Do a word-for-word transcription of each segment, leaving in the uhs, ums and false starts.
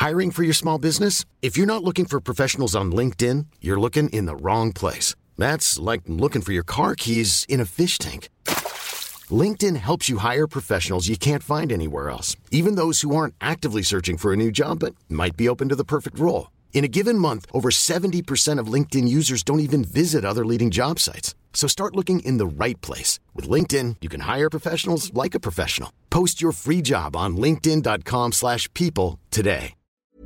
Hiring for your small business? If you're not looking for professionals on LinkedIn, you're looking in the wrong place. That's like looking for your car keys in a fish tank. LinkedIn helps you hire professionals you can't find anywhere else, even those who aren't actively searching for a new job but might be open to the perfect role. In a given month, over seventy percent of LinkedIn users don't even visit other leading job sites. So start looking in the right place. With LinkedIn, you can hire professionals like a professional. Post your free job on linkedin dot com slash people today.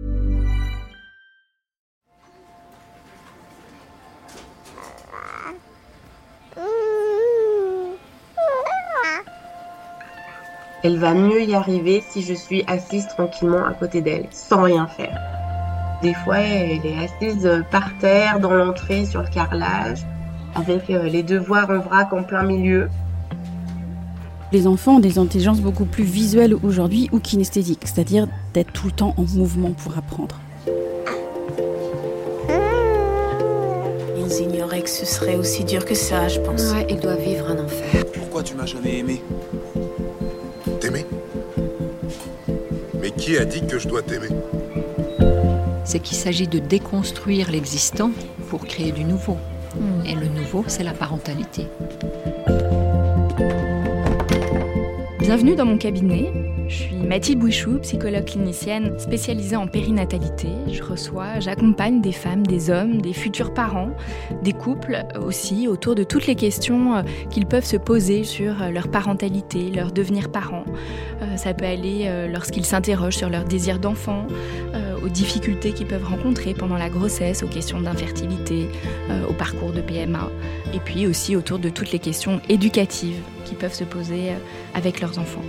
Elle va mieux y arriver si je suis assise tranquillement à côté d'elle, sans rien faire. Des fois, elle est assise par terre, dans l'entrée, sur le carrelage, avec les devoirs en vrac en plein milieu. Les enfants ont des intelligences beaucoup plus visuelles aujourd'hui ou kinesthésiques, c'est-à-dire d'être tout le temps en mouvement pour apprendre. Ils ignoraient que ce serait aussi dur que ça, je pense. Ouais, ils doivent vivre un enfer. Pourquoi tu m'as jamais aimé ? T'aimer ? Mais qui a dit que je dois t'aimer ? C'est qu'il s'agit de déconstruire l'existant pour créer du nouveau. Mmh. Et le nouveau, c'est la parentalité. Bienvenue dans mon cabinet. Je suis Mathilde Bouichou, psychologue clinicienne spécialisée en périnatalité. Je reçois, j'accompagne des femmes, des hommes, des futurs parents, des couples aussi, autour de toutes les questions qu'ils peuvent se poser sur leur parentalité, leur devenir parent. Ça peut aller lorsqu'ils s'interrogent sur leur désir d'enfant, aux difficultés qu'ils peuvent rencontrer pendant la grossesse, aux questions d'infertilité, au parcours de P M A, et puis aussi autour de toutes les questions éducatives qu'ils peuvent se poser avec leurs enfants.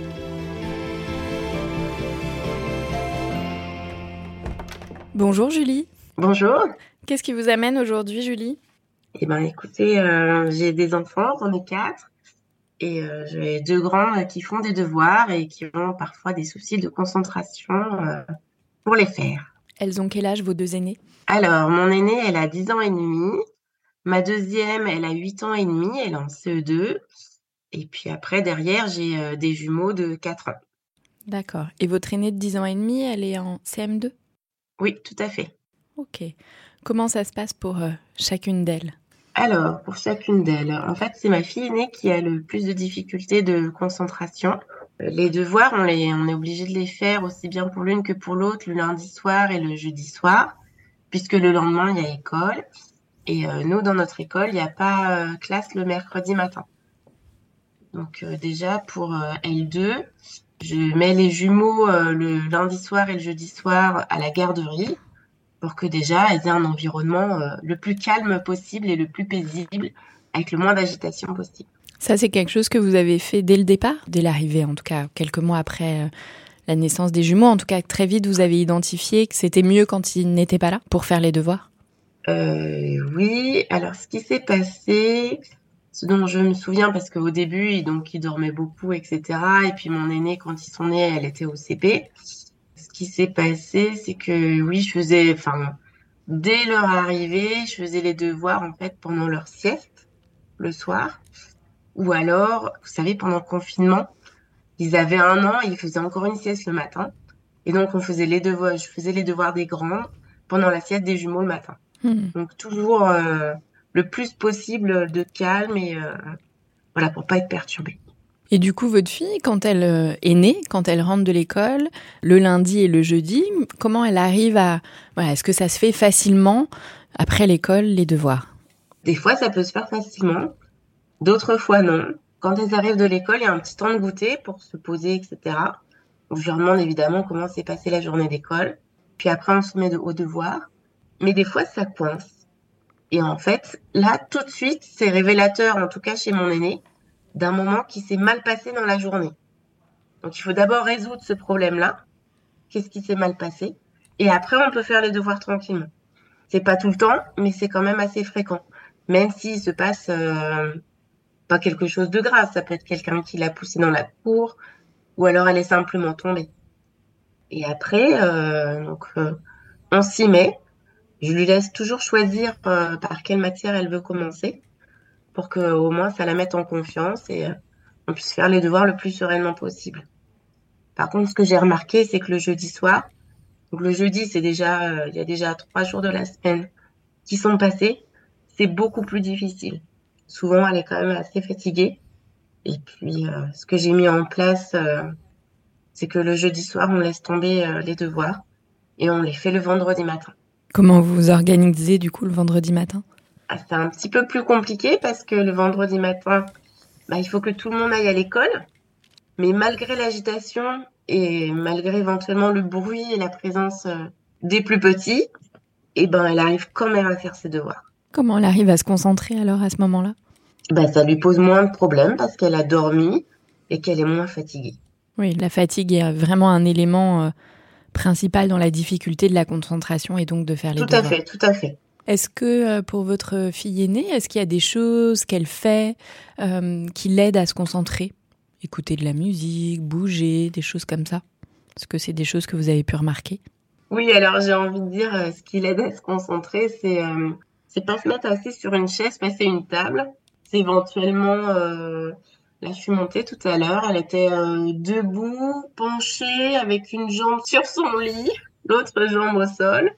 Bonjour Julie. Bonjour. Qu'est-ce qui vous amène aujourd'hui, Julie ? Eh bien, écoutez, euh, j'ai des enfants, j'en ai quatre, et euh, j'ai deux grands qui font des devoirs et qui ont parfois des soucis de concentration euh, pour les faire. Elles ont quel âge, vos deux aînés ? Alors, mon aînée, elle a dix ans et demi. Ma deuxième, elle a huit ans et demi, elle est en C E deux. Et puis après, derrière, j'ai euh, des jumeaux de quatre ans. D'accord. Et votre aînée de dix ans et demi, elle est en C M deux ? Oui, tout à fait. Ok. Comment ça se passe pour euh, chacune d'elles ? Alors, pour chacune d'elles, en fait, c'est ma fille aînée qui a le plus de difficultés de concentration. Les devoirs, on, les, on est obligé de les faire aussi bien pour l'une que pour l'autre le lundi soir et le jeudi soir, puisque le lendemain, il y a école. Et euh, nous, dans notre école, il n'y a pas euh, classe le mercredi matin. Donc euh, déjà, pour euh, L deux, je mets les jumeaux euh, le lundi soir et le jeudi soir à la garderie pour que déjà, elles aient un environnement euh, le plus calme possible et le plus paisible, avec le moins d'agitation possible. Ça, c'est quelque chose que vous avez fait dès le départ, dès l'arrivée, en tout cas, quelques mois après euh, la naissance des jumeaux. En tout cas, très vite, vous avez identifié que c'était mieux quand ils n'étaient pas là pour faire les devoirs ? euh, Oui, alors ce qui s'est passé, ce dont je me souviens, parce qu'au début, donc, ils dormaient beaucoup, et cetera. Et puis mon aînée, quand ils sont nés, elle était au C P. Ce qui s'est passé, c'est que oui, je faisais, enfin, dès leur arrivée, je faisais les devoirs en fait pendant leur sieste le soir, ou alors, vous savez, pendant le confinement, ils avaient un an, et ils faisaient encore une sieste le matin, et donc on faisait les devoirs, je faisais les devoirs des grands pendant la sieste des jumeaux le matin. Mmh. Donc toujours euh, le plus possible de calme et euh, voilà, pour pas être perturbée. Et du coup, votre fille, quand elle est née, quand elle rentre de l'école, le lundi et le jeudi, comment elle arrive à... Voilà, est-ce que ça se fait facilement après l'école, les devoirs ? Des fois, ça peut se faire facilement. D'autres fois, non. Quand elles arrivent de l'école, il y a un petit temps de goûter pour se poser, et cetera. Donc, je leur demande évidemment comment s'est passée la journée d'école. Puis après, on se met de, aux devoirs. Mais des fois, ça coince. Et en fait, là, tout de suite, c'est révélateur, en tout cas chez mon aîné, d'un moment qui s'est mal passé dans la journée. Donc, il faut d'abord résoudre ce problème-là. Qu'est-ce qui s'est mal passé ? Et après, on peut faire les devoirs tranquillement. C'est pas tout le temps, mais c'est quand même assez fréquent. Même s'il se passe euh, pas quelque chose de grave. Ça peut être quelqu'un qui l'a poussée dans la cour, ou alors elle est simplement tombée. Et après, euh, donc, euh, on s'y met. Je lui laisse toujours choisir euh, par quelle matière elle veut commencer, pour qu'au moins ça la mette en confiance et euh, on puisse faire les devoirs le plus sereinement possible. Par contre, ce que j'ai remarqué, c'est que le jeudi soir, Donc le jeudi, c'est déjà, euh, il y a déjà trois jours de la semaine qui sont passés. C'est beaucoup plus difficile. Souvent, elle est quand même assez fatiguée. Et puis, euh, ce que j'ai mis en place, euh, c'est que le jeudi soir, on laisse tomber euh, les devoirs et on les fait le vendredi matin. Comment vous vous organisez du coup le vendredi matin ? Ah, c'est un petit peu plus compliqué parce que le vendredi matin, bah, il faut que tout le monde aille à l'école. Mais malgré l'agitation et malgré éventuellement le bruit et la présence euh, des plus petits, eh ben, elle arrive quand même à faire ses devoirs. Comment elle arrive à se concentrer alors à ce moment-là ? Ben, ça lui pose moins de problèmes parce qu'elle a dormi et qu'elle est moins fatiguée. Oui, la fatigue est vraiment un élément euh, principal dans la difficulté de la concentration et donc de faire les tout devoirs. Tout à fait, tout à fait. Est-ce que euh, pour votre fille aînée, est-ce qu'il y a des choses qu'elle fait euh, qui l'aident à se concentrer ? Écouter de la musique, bouger, des choses comme ça ? Est-ce que c'est des choses que vous avez pu remarquer ? Oui, alors j'ai envie de dire, euh, ce qui l'aide à se concentrer, c'est, euh, c'est pas se mettre assis sur une chaise, mais c'est une table. C'est éventuellement, euh, là je suis montée tout à l'heure, elle était euh, debout, penchée, avec une jambe sur son lit, l'autre jambe au sol.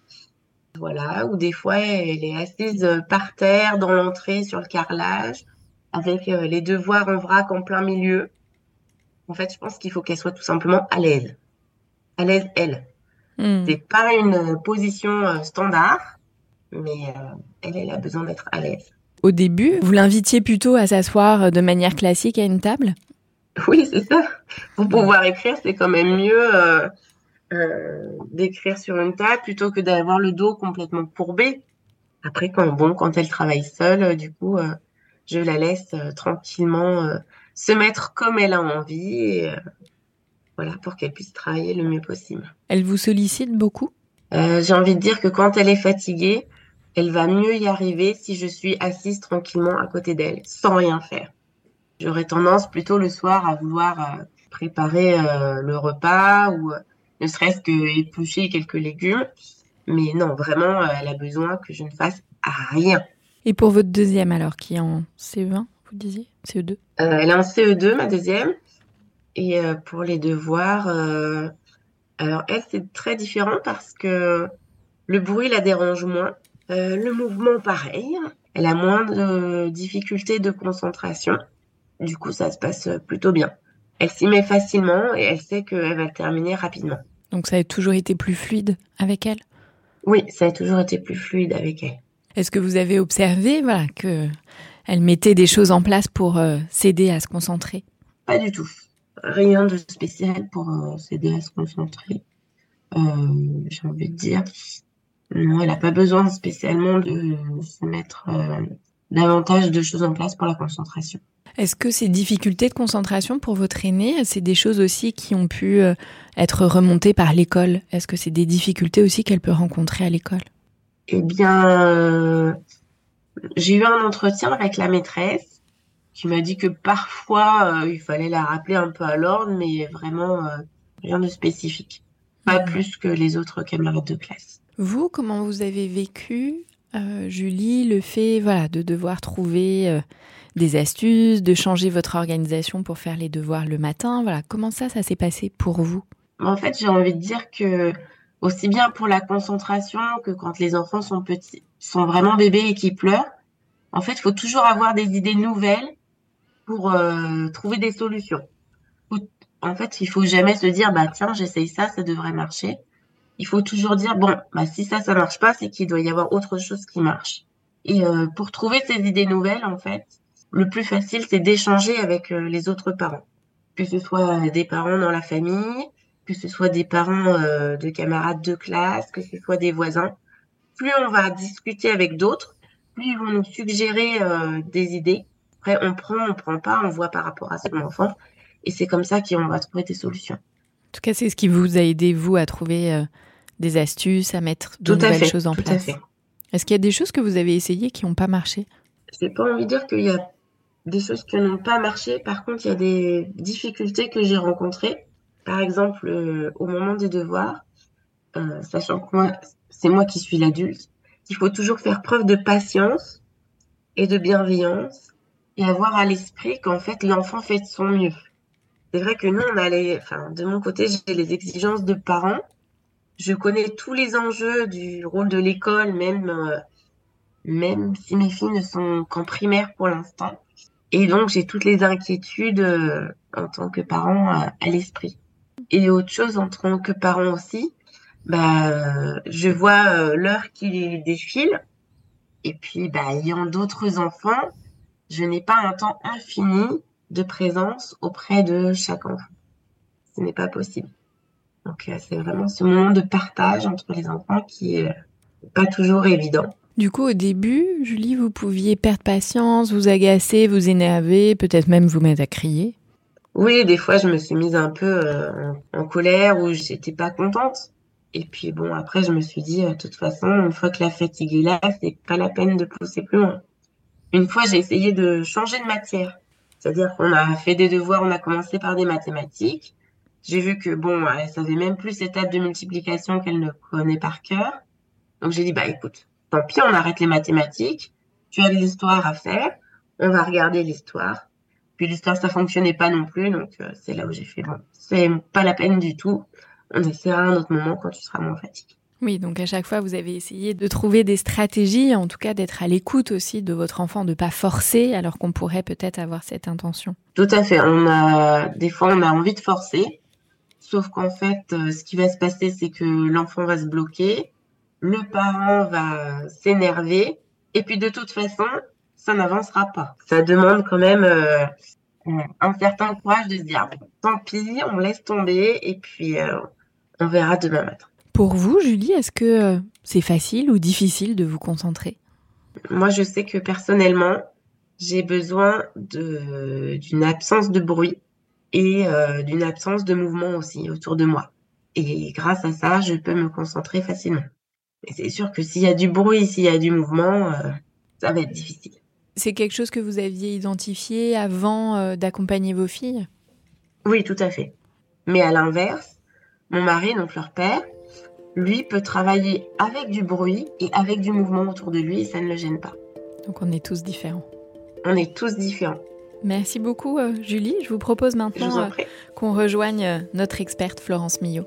Voilà, ou des fois elle est assise par terre dans l'entrée sur le carrelage, avec euh, les devoirs en vrac en plein milieu. En fait, je pense qu'il faut qu'elle soit tout simplement à l'aise. À l'aise, elle. Mmh. C'est pas une position euh, standard, mais euh, elle, elle a besoin d'être à l'aise. Au début, vous l'invitiez plutôt à s'asseoir de manière classique à une table ? Oui, c'est ça. Pour pouvoir écrire, c'est quand même mieux euh, euh, d'écrire sur une table plutôt que d'avoir le dos complètement courbé. Après, quand, bon, quand elle travaille seule, euh, du coup, euh, je la laisse euh, tranquillement euh, se mettre comme elle a envie, et, euh, voilà, pour qu'elle puisse travailler le mieux possible. Elle vous sollicite beaucoup ? euh, J'ai envie de dire que quand elle est fatiguée, elle va mieux y arriver si je suis assise tranquillement à côté d'elle, sans rien faire. J'aurais tendance plutôt le soir à vouloir euh, préparer euh, le repas ou euh, ne serait-ce que éplucher quelques légumes. Mais non, vraiment, euh, elle a besoin que je ne fasse rien. Et pour votre deuxième alors, qui est en C E un, vous disiez ? C E deux ? euh, Elle est en C E deux, ma deuxième. Et euh, pour les devoirs, euh, alors elle, c'est très différent parce que le bruit la dérange moins. Euh, le mouvement, pareil. Elle a moins de difficultés de concentration. Du coup, ça se passe plutôt bien. Elle s'y met facilement et elle sait qu'elle va le terminer rapidement. Donc ça a toujours été plus fluide avec elle ? Oui, ça a toujours été plus fluide avec elle. Est-ce que vous avez observé voilà, qu'elle mettait des choses en place pour euh, s'aider à se concentrer ? Pas du tout. Rien de spécial pour euh, s'aider à se concentrer. Euh, j'ai envie de dire... Non, elle n'a pas besoin spécialement de se mettre euh, davantage de choses en place pour la concentration. Est-ce que ces difficultés de concentration pour votre aînée, c'est des choses aussi qui ont pu euh, être remontées par l'école ? Est-ce que c'est des difficultés aussi qu'elle peut rencontrer à l'école ? Eh bien, euh, j'ai eu un entretien avec la maîtresse qui m'a dit que parfois, euh, il fallait la rappeler un peu à l'ordre, mais vraiment euh, rien de spécifique. Pas mmh. plus que les autres camarades de classe. Vous, comment vous avez vécu, euh, Julie, le fait voilà, de devoir trouver euh, des astuces, de changer votre organisation pour faire les devoirs le matin, voilà, comment ça, ça s'est passé pour vous ? En fait, j'ai envie de dire que aussi bien pour la concentration que quand les enfants sont petits, sont vraiment bébés et qui pleurent, en fait, il faut toujours avoir des idées nouvelles pour euh, trouver des solutions. En fait, il faut jamais se dire, bah tiens, j'essaye ça, ça devrait marcher. Il faut toujours dire, bon, bah si ça, ça marche pas, c'est qu'il doit y avoir autre chose qui marche. Et euh, pour trouver ces idées nouvelles, en fait, le plus facile, c'est d'échanger avec euh, les autres parents. Que ce soit des parents dans la famille, que ce soit des parents euh, de camarades de classe, que ce soit des voisins. Plus on va discuter avec d'autres, plus ils vont nous suggérer euh, des idées. Après, on prend, on prend pas, on voit par rapport à son enfant. Et c'est comme ça qu'on va trouver des solutions. En tout cas, c'est ce qui vous a aidé, vous, à trouver euh, des astuces, à mettre de tout nouvelles fait, choses en tout place. À fait. Est-ce qu'il y a des choses que vous avez essayées qui n'ont pas marché ? J'ai pas envie de dire qu'il y a des choses qui n'ont pas marché. Par contre, il y a des difficultés que j'ai rencontrées. Par exemple, euh, au moment des devoirs, euh, sachant que moi, c'est moi qui suis l'adulte, il faut toujours faire preuve de patience et de bienveillance et avoir à l'esprit qu'en fait, l'enfant fait de son mieux. C'est vrai que nous, on a les, enfin, de mon côté, j'ai les exigences de parents, je connais tous les enjeux du rôle de l'école, même, euh, même si mes filles ne sont qu'en primaire pour l'instant. Et donc, j'ai toutes les inquiétudes euh, en tant que parent à, à l'esprit. Et autre chose, en tant que parent aussi, bah, euh, je vois euh, l'heure qui défile. Et puis, bah, ayant d'autres enfants, je n'ai pas un temps infini de présence auprès de chaque enfant. Ce n'est pas possible. Donc, euh, c'est vraiment ce moment de partage entre les enfants qui est euh, pas toujours évident. Du coup, au début, Julie, vous pouviez perdre patience, vous agacer, vous énerver, peut-être même vous mettre à crier. Oui, des fois, je me suis mise un peu euh, en, en colère ou j'étais pas contente. Et puis bon, après, je me suis dit, euh, de toute façon, une fois que la fatigue est là, c'est pas la peine de pousser plus loin. Une fois, j'ai essayé de changer de matière. C'est-à-dire qu'on a fait des devoirs, on a commencé par des mathématiques. J'ai vu que bon, elle savait même plus ces tables de multiplication qu'elle ne connaît par cœur. Donc j'ai dit, bah écoute, tant pis, on arrête les mathématiques. Tu as de l'histoire à faire. On va regarder l'histoire. Puis l'histoire, ça fonctionnait pas non plus. Donc euh, c'est là où j'ai fait, bon, c'est pas la peine du tout. On essaiera à un autre moment quand tu seras moins fatigué. Oui, donc à chaque fois, vous avez essayé de trouver des stratégies, en tout cas d'être à l'écoute aussi de votre enfant, de ne pas forcer, alors qu'on pourrait peut-être avoir cette intention. Tout à fait. On a, des fois, on a envie de forcer. Sauf qu'en fait, euh, ce qui va se passer, c'est que l'enfant va se bloquer, le parent va s'énerver, et puis de toute façon, ça n'avancera pas. Ça demande quand même euh, un certain courage de se dire, tant pis, on laisse tomber, et puis euh, on verra demain matin. Pour vous, Julie, est-ce que euh, c'est facile ou difficile de vous concentrer ? Moi, je sais que personnellement, j'ai besoin de, d'une absence de bruit et euh, d'une absence de mouvement aussi autour de moi. Et grâce à ça, je peux me concentrer facilement. Et c'est sûr que s'il y a du bruit, s'il y a du mouvement, euh, ça va être difficile. C'est quelque chose que vous aviez identifié avant euh, d'accompagner vos filles ? Oui, tout à fait. Mais à l'inverse, mon mari, donc leur père, lui peut travailler avec du bruit et avec du mouvement autour de lui et ça ne le gêne pas. Donc on est tous différents. On est tous différents. Merci beaucoup, euh, Julie. Je vous propose maintenant Je vous en euh, prie. qu'on rejoigne euh, notre experte Florence Millot.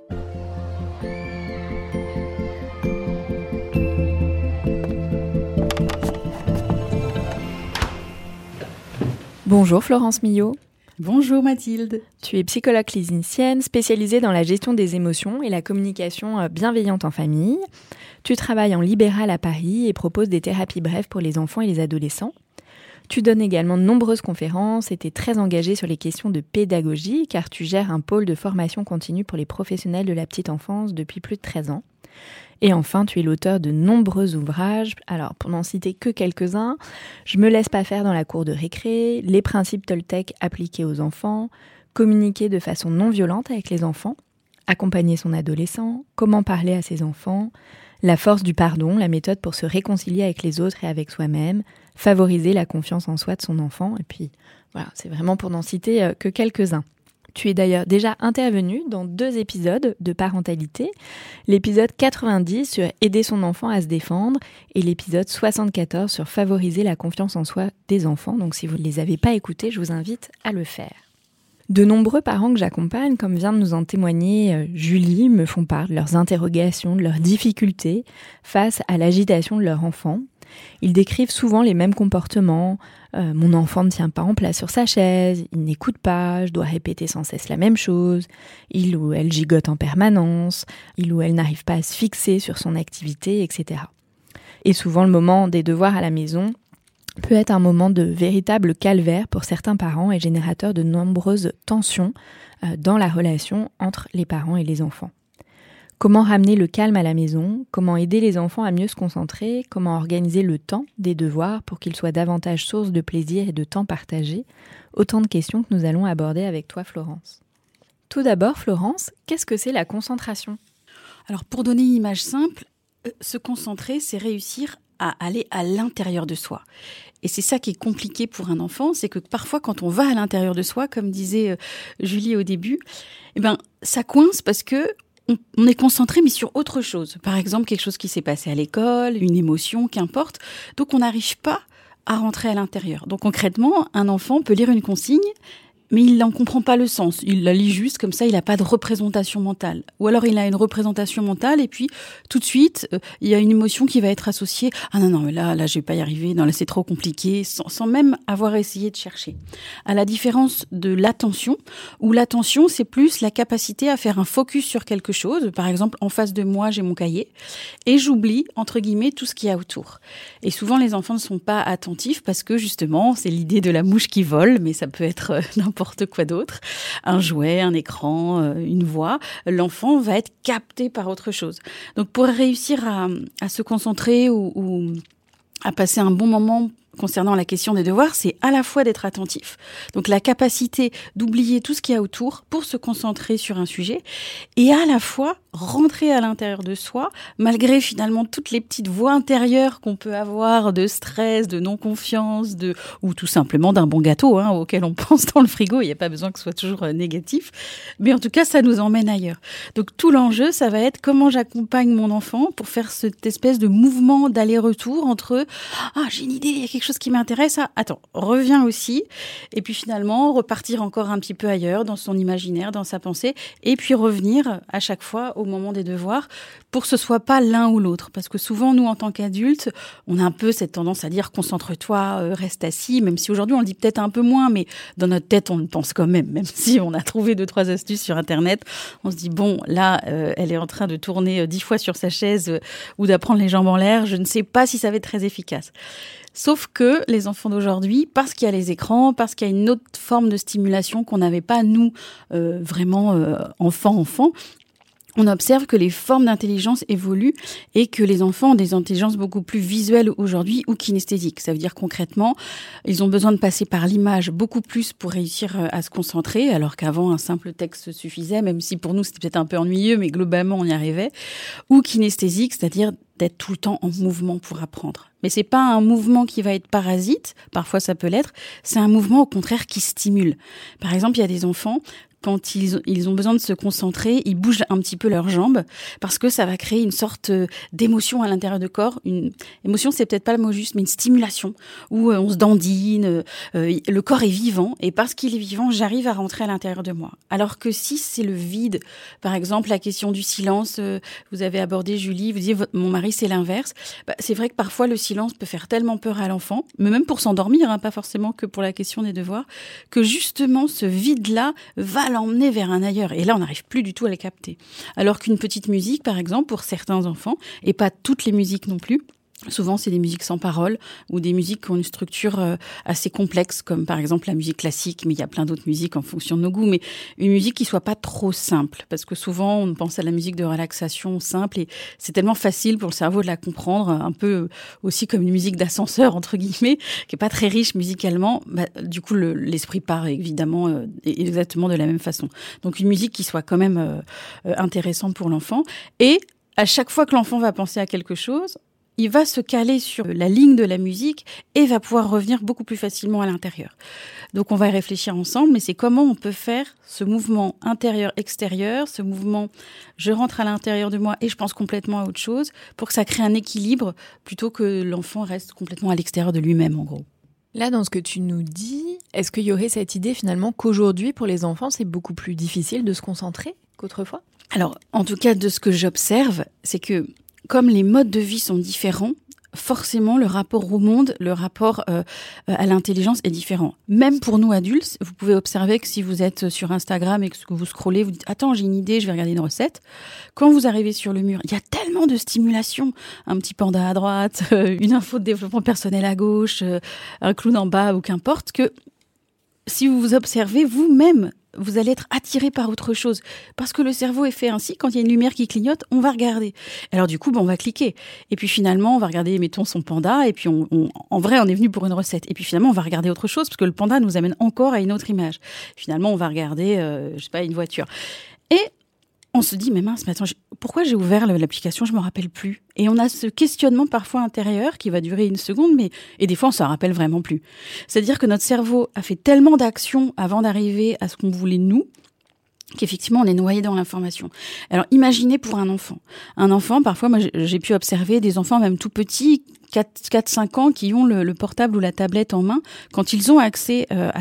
Bonjour Florence Millot. Bonjour Mathilde. Tu es psychologue clinicienne spécialisée dans la gestion des émotions et la communication bienveillante en famille. Tu travailles en libéral à Paris et proposes des thérapies brèves pour les enfants et les adolescents. Tu donnes également de nombreuses conférences et tu es très engagée sur les questions de pédagogie car tu gères un pôle de formation continue pour les professionnels de la petite enfance depuis plus de treize ans. Et enfin, tu es l'auteur de nombreux ouvrages. Alors, pour n'en citer que quelques-uns, Je me laisse pas faire dans la cour de récré, Les principes Toltec appliqués aux enfants, Communiquer de façon non violente avec les enfants, Accompagner son adolescent, Comment parler à ses enfants, La force du pardon, la méthode pour se réconcilier avec les autres et avec soi-même, Favoriser la confiance en soi de son enfant. Et puis, voilà, c'est vraiment pour n'en citer que quelques-uns. Tu es d'ailleurs déjà intervenue dans deux épisodes de parentalité, l'épisode quatre-vingt-dix sur aider son enfant à se défendre et l'épisode soixante-quatorze sur favoriser la confiance en soi des enfants. Donc si vous ne les avez pas écoutés, je vous invite à le faire. De nombreux parents que j'accompagne, comme vient de nous en témoigner euh, Julie, me font part de leurs interrogations, de leurs difficultés face à l'agitation de leur enfant. Ils décrivent souvent les mêmes comportements. Euh, mon enfant ne tient pas en place sur sa chaise, il n'écoute pas, je dois répéter sans cesse la même chose, il ou elle gigote en permanence, il ou elle n'arrive pas à se fixer sur son activité, et cetera. Et souvent, le moment des devoirs à la maison peut être un moment de véritable calvaire pour certains parents et générateur de nombreuses tensions euh, dans la relation entre les parents et les enfants. Comment ramener le calme à la maison ? Comment aider les enfants à mieux se concentrer ? Comment organiser le temps des devoirs pour qu'ils soient davantage source de plaisir et de temps partagé ? Autant de questions que nous allons aborder avec toi, Florence. Tout d'abord, Florence, qu'est-ce que c'est la concentration ? Alors, pour donner une image simple, euh, se concentrer, c'est réussir à aller à l'intérieur de soi. Et c'est ça qui est compliqué pour un enfant, c'est que parfois, quand on va à l'intérieur de soi, comme disait euh, Julie au début, eh ben, ça coince parce que on est concentré, mais sur autre chose. Par exemple, quelque chose qui s'est passé à l'école, une émotion, qu'importe. Donc, on n'arrive pas à rentrer à l'intérieur. Donc, concrètement, un enfant peut lire une consigne mais il n'en comprend pas le sens. Il la lit juste comme ça, il n'a pas de représentation mentale. Ou alors il a une représentation mentale et puis tout de suite, euh, il y a une émotion qui va être associée. Ah non, non, mais là, là, je vais pas y arriver. Non, là, c'est trop compliqué, sans, sans même avoir essayé de chercher. À la différence de l'attention, où l'attention, c'est plus la capacité à faire un focus sur quelque chose. Par exemple, en face de moi, j'ai mon cahier et j'oublie, entre guillemets, tout ce qu'il y a autour. Et souvent, les enfants ne sont pas attentifs parce que justement, c'est l'idée de la mouche qui vole, mais ça peut être euh, n'importe n'importe quoi d'autre, un jouet, un écran, euh, une voix, l'enfant va être capté par autre chose. Donc pour réussir à, à se concentrer ou, ou à passer un bon moment concernant la question des devoirs, c'est à la fois d'être attentif, donc la capacité d'oublier tout ce qu'il y a autour pour se concentrer sur un sujet, et à la fois rentrer à l'intérieur de soi, malgré finalement toutes les petites voix intérieures qu'on peut avoir de stress, de non-confiance, de ou tout simplement d'un bon gâteau hein, auquel on pense dans le frigo. Il n'y a pas besoin que ce soit toujours négatif, mais en tout cas, ça nous emmène ailleurs. Donc tout l'enjeu, ça va être comment j'accompagne mon enfant pour faire cette espèce de mouvement d'aller-retour entre « Ah, j'ai une idée, il y a quelque chose qui m'intéresse. Ah, attends, reviens aussi. » Et puis finalement, repartir encore un petit peu ailleurs, dans son imaginaire, dans sa pensée, et puis revenir à chaque fois au moment des devoirs pour que ce soit pas l'un ou l'autre. Parce que souvent, nous, en tant qu'adultes, on a un peu cette tendance à dire « concentre-toi, euh, reste assis », même si aujourd'hui, on le dit peut-être un peu moins, mais dans notre tête, on le pense quand même. Même si on a trouvé deux, trois astuces sur Internet, on se dit « bon, là, euh, elle est en train de tourner dix fois sur sa chaise euh, ou d'apprendre les jambes en l'air. Je ne sais pas si ça va être très efficace. » Sauf que les enfants d'aujourd'hui, parce qu'il y a les écrans, parce qu'il y a une autre forme de stimulation qu'on n'avait pas, nous, euh, vraiment euh, enfants-enfants, on observe que les formes d'intelligence évoluent et que les enfants ont des intelligences beaucoup plus visuelles aujourd'hui ou kinesthésiques. Ça veut dire concrètement, ils ont besoin de passer par l'image beaucoup plus pour réussir à se concentrer, alors qu'avant, un simple texte suffisait, même si pour nous, c'était peut-être un peu ennuyeux, mais globalement, on y arrivait. Ou kinesthésique, c'est-à-dire d'être tout le temps en mouvement pour apprendre. Mais c'est pas un mouvement qui va être parasite, parfois ça peut l'être, c'est un mouvement au contraire qui stimule. Par exemple, il y a des enfants, quand ils, ils ont besoin de se concentrer, ils bougent un petit peu leurs jambes parce que ça va créer une sorte d'émotion à l'intérieur du corps. Une émotion, c'est peut-être pas le mot juste, mais une stimulation où on se dandine, euh, le corps est vivant et parce qu'il est vivant, j'arrive à rentrer à l'intérieur de moi. Alors que si c'est le vide, par exemple, la question du silence, euh, vous avez abordé Julie, vous disiez mon mari c'est l'inverse. Bah, c'est vrai que parfois le silence peut faire tellement peur à l'enfant, mais même pour s'endormir, hein, pas forcément que pour la question des devoirs, que justement ce vide-là va l'emmener vers un ailleurs. Et là, on n'arrive plus du tout à les capter. Alors qu'une petite musique, par exemple, pour certains enfants, et pas toutes les musiques non plus, souvent, c'est des musiques sans paroles ou des musiques qui ont une structure euh, assez complexe, comme par exemple la musique classique, mais il y a plein d'autres musiques en fonction de nos goûts, mais une musique qui soit pas trop simple, parce que souvent, on pense à la musique de relaxation simple et c'est tellement facile pour le cerveau de la comprendre, un peu aussi comme une musique d'ascenseur, entre guillemets, qui est pas très riche musicalement. Bah, du coup, le, l'esprit part évidemment euh, exactement de la même façon. Donc, une musique qui soit quand même euh, euh, intéressante pour l'enfant. Et à chaque fois que l'enfant va penser à quelque chose, il va se caler sur la ligne de la musique et va pouvoir revenir beaucoup plus facilement à l'intérieur. Donc on va y réfléchir ensemble, mais c'est comment on peut faire ce mouvement intérieur-extérieur, ce mouvement je rentre à l'intérieur de moi et je pense complètement à autre chose, pour que ça crée un équilibre plutôt que l'enfant reste complètement à l'extérieur de lui-même en gros. Là, dans ce que tu nous dis, est-ce qu'il y aurait cette idée finalement qu'aujourd'hui, pour les enfants, c'est beaucoup plus difficile de se concentrer qu'autrefois ? Alors, en tout cas, de ce que j'observe, c'est que comme les modes de vie sont différents, forcément, le rapport au monde, le rapport euh, à l'intelligence est différent. Même pour nous adultes, vous pouvez observer que si vous êtes sur Instagram et que vous scrollez, vous dites « Attends, j'ai une idée, je vais regarder une recette ». Quand vous arrivez sur le mur, il y a tellement de stimulation. Un petit panda à droite, euh, une info de développement personnel à gauche, euh, un clown en bas ou qu'importe, que si vous vous observez vous-même, vous allez être attiré par autre chose. Parce que le cerveau est fait ainsi, quand il y a une lumière qui clignote, on va regarder. Alors du coup, ben, on va cliquer. Et puis finalement, on va regarder, mettons, son panda, et puis on, on, en vrai, on est venu pour une recette. Et puis finalement, on va regarder autre chose, parce que le panda nous amène encore à une autre image. Finalement, on va regarder, euh, je sais pas, une voiture. Et on se dit, mais mince, mais attends, pourquoi j'ai ouvert l'application, je me rappelle plus. Et on a ce questionnement parfois intérieur qui va durer une seconde, mais et des fois on s'en rappelle vraiment plus. C'est-à-dire que notre cerveau a fait tellement d'actions avant d'arriver à ce qu'on voulait nous, qu'effectivement on est noyé dans l'information. Alors imaginez pour un enfant. Un enfant, parfois moi j'ai pu observer des enfants même tout petits, quatre cinq ans, qui ont le, le portable ou la tablette en main, quand ils ont accès euh, à tout,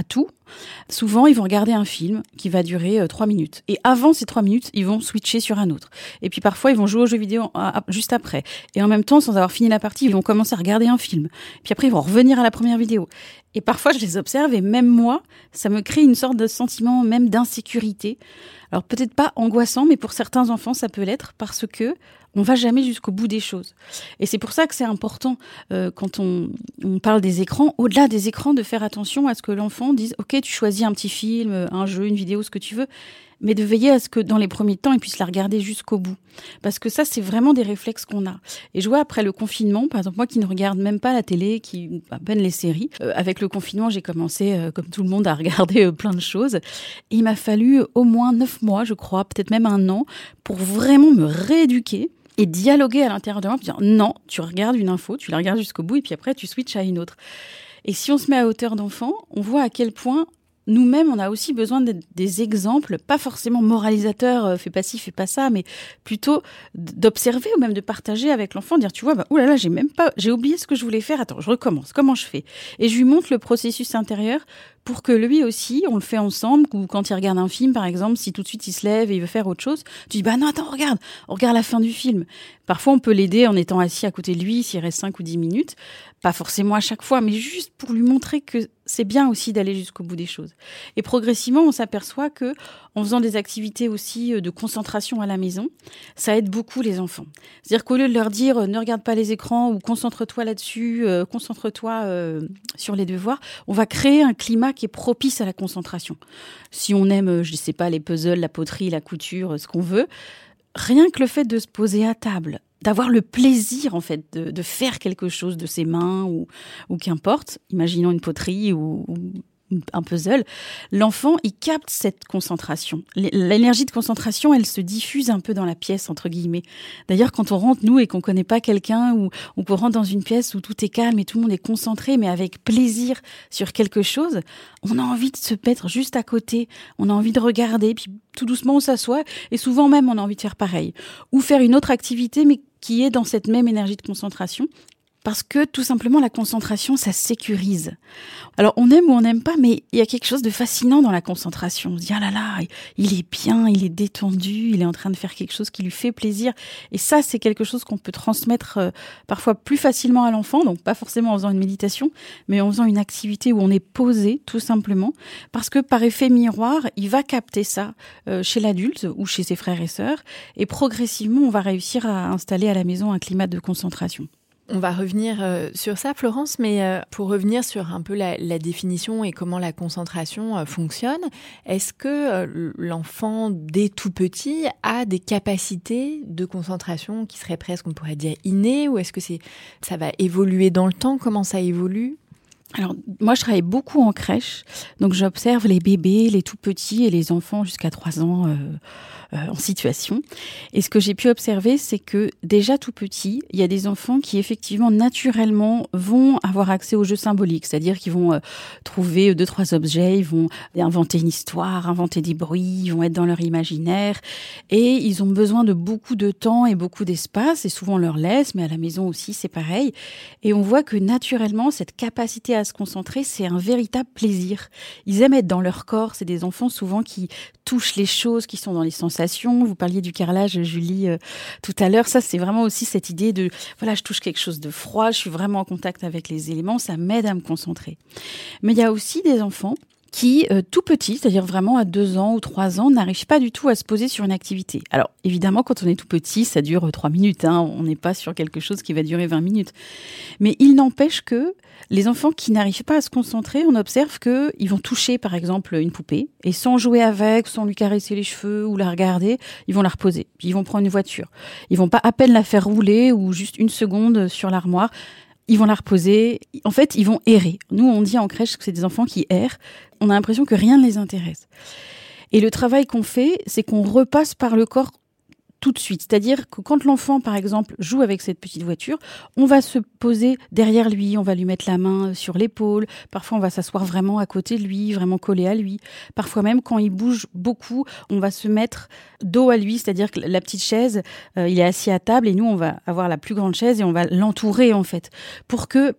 Souvent, ils vont regarder un film qui va durer trois minutes. Et avant ces trois minutes, ils vont switcher sur un autre. Et puis parfois, ils vont jouer aux jeux vidéo juste après. Et en même temps, sans avoir fini la partie, ils vont commencer à regarder un film. Puis après, ils vont revenir à la première vidéo. Et parfois, je les observe et même moi, ça me crée une sorte de sentiment même d'insécurité. Alors peut-être pas angoissant, mais pour certains enfants, ça peut l'être parce que on va jamais jusqu'au bout des choses. Et c'est pour ça que c'est important, euh, quand on, on parle des écrans, au-delà des écrans, de faire attention à ce que l'enfant dise « Ok, tu choisis un petit film, un jeu, une vidéo, ce que tu veux », mais de veiller à ce que dans les premiers temps, ils puissent la regarder jusqu'au bout. Parce que ça, c'est vraiment des réflexes qu'on a. Et je vois après le confinement, par exemple, moi qui ne regarde même pas la télé, qui à peine les séries, euh, avec le confinement, j'ai commencé, euh, comme tout le monde, à regarder euh, plein de choses. Et il m'a fallu au moins neuf mois, je crois, peut-être même un an, pour vraiment me rééduquer et dialoguer à l'intérieur de moi, pour dire non, tu regardes une info, tu la regardes jusqu'au bout, et puis après, tu switches à une autre. Et si on se met à hauteur d'enfant, on voit à quel point nous-mêmes, on a aussi besoin de, des exemples, pas forcément moralisateurs, euh, fais pas ci, fais pas ça, mais plutôt d'observer ou même de partager avec l'enfant, dire tu vois, bah oulala, j'ai même pas, j'ai oublié ce que je voulais faire. Attends, je recommence. Comment je fais ? Et je lui montre le processus intérieur pour que lui aussi, on le fait ensemble. Ou quand il regarde un film, par exemple, si tout de suite il se lève et il veut faire autre chose, tu dis bah non, attends, regarde, on regarde la fin du film. Parfois, on peut l'aider en étant assis à côté de lui, s'il reste cinq ou dix minutes. Pas forcément à chaque fois, mais juste pour lui montrer que c'est bien aussi d'aller jusqu'au bout des choses. Et progressivement, on s'aperçoit que, en faisant des activités aussi de concentration à la maison, ça aide beaucoup les enfants. C'est-à-dire qu'au lieu de leur dire ne regarde pas les écrans ou concentre-toi là-dessus, euh, concentre-toi euh, sur les devoirs, on va créer un climat qui est propice à la concentration. Si on aime, je ne sais pas, les puzzles, la poterie, la couture, ce qu'on veut, rien que le fait de se poser à table, d'avoir le plaisir en fait de, de faire quelque chose de ses mains ou, ou qu'importe, imaginons une poterie ou, ou un puzzle, l'enfant il capte cette concentration. L'énergie de concentration, elle se diffuse un peu dans la pièce entre guillemets. D'ailleurs, quand on rentre nous et qu'on connaît pas quelqu'un ou, ou qu'on rentre dans une pièce où tout est calme et tout le monde est concentré mais avec plaisir sur quelque chose, on a envie de se mettre juste à côté, on a envie de regarder, puis tout doucement on s'assoit et souvent même on a envie de faire pareil ou faire une autre activité mais qui est dans cette même énergie de concentration. Parce que tout simplement la concentration, ça sécurise. Alors on aime ou on n'aime pas, mais il y a quelque chose de fascinant dans la concentration. On se dit ah là là, il est bien, il est détendu, il est en train de faire quelque chose qui lui fait plaisir. Et ça, c'est quelque chose qu'on peut transmettre euh, parfois plus facilement à l'enfant, donc pas forcément en faisant une méditation, mais en faisant une activité où on est posé tout simplement, parce que par effet miroir, il va capter ça euh, chez l'adulte ou chez ses frères et sœurs, et progressivement, on va réussir à installer à la maison un climat de concentration. On va revenir euh, sur ça, Florence, mais euh, pour revenir sur un peu la, la définition et comment la concentration euh, fonctionne, est-ce que euh, l'enfant, dès tout petit, a des capacités de concentration qui seraient presque, on pourrait dire, innées, ou est-ce que c'est, ça va évoluer dans le temps ? Comment ça évolue ? Alors, moi, je travaille beaucoup en crèche, donc j'observe les bébés, les tout petits et les enfants jusqu'à trois ans euh, euh, en situation. Et ce que j'ai pu observer, c'est que déjà tout petit, il y a des enfants qui effectivement, naturellement, vont avoir accès aux jeux symboliques, c'est-à-dire qu'ils vont euh, trouver deux, trois objets, ils vont inventer une histoire, inventer des bruits, ils vont être dans leur imaginaire, et ils ont besoin de beaucoup de temps et beaucoup d'espace, et souvent on leur laisse, mais à la maison aussi, c'est pareil. Et on voit que naturellement, cette capacité à se concentrer, c'est un véritable plaisir. Ils aiment être dans leur corps. C'est des enfants souvent qui touchent les choses, qui sont dans les sensations. Vous parliez du carrelage, Julie, euh, tout à l'heure. Ça, c'est vraiment aussi cette idée de, voilà, je touche quelque chose de froid, je suis vraiment en contact avec les éléments, ça m'aide à me concentrer. Mais il y a aussi des enfants qui, euh, tout petits, c'est-à-dire vraiment à deux ans ou trois ans, n'arrivent pas du tout à se poser sur une activité. Alors, évidemment, quand on est tout petit, ça dure trois minutes, hein, on n'est pas sur quelque chose qui va durer vingt minutes. Mais il n'empêche que les enfants qui n'arrivent pas à se concentrer, on observe qu'ils vont toucher, par exemple, une poupée, et sans jouer avec, sans lui caresser les cheveux ou la regarder, ils vont la reposer. Puis ils vont prendre une voiture. Ils vont pas à peine la faire rouler ou juste une seconde sur l'armoire. Ils vont la reposer. En fait, ils vont errer. Nous, on dit en crèche que c'est des enfants qui errent. On a l'impression que rien ne les intéresse. Et le travail qu'on fait, c'est qu'on repasse par le corps tout de suite. C'est-à-dire que quand l'enfant, par exemple, joue avec cette petite voiture, on va se poser derrière lui, on va lui mettre la main sur l'épaule. Parfois, on va s'asseoir vraiment à côté de lui, vraiment collé à lui. Parfois même, quand il bouge beaucoup, on va se mettre dos à lui, c'est-à-dire que la petite chaise, euh, il est assis à table et nous, on va avoir la plus grande chaise et on va l'entourer, en fait, pour que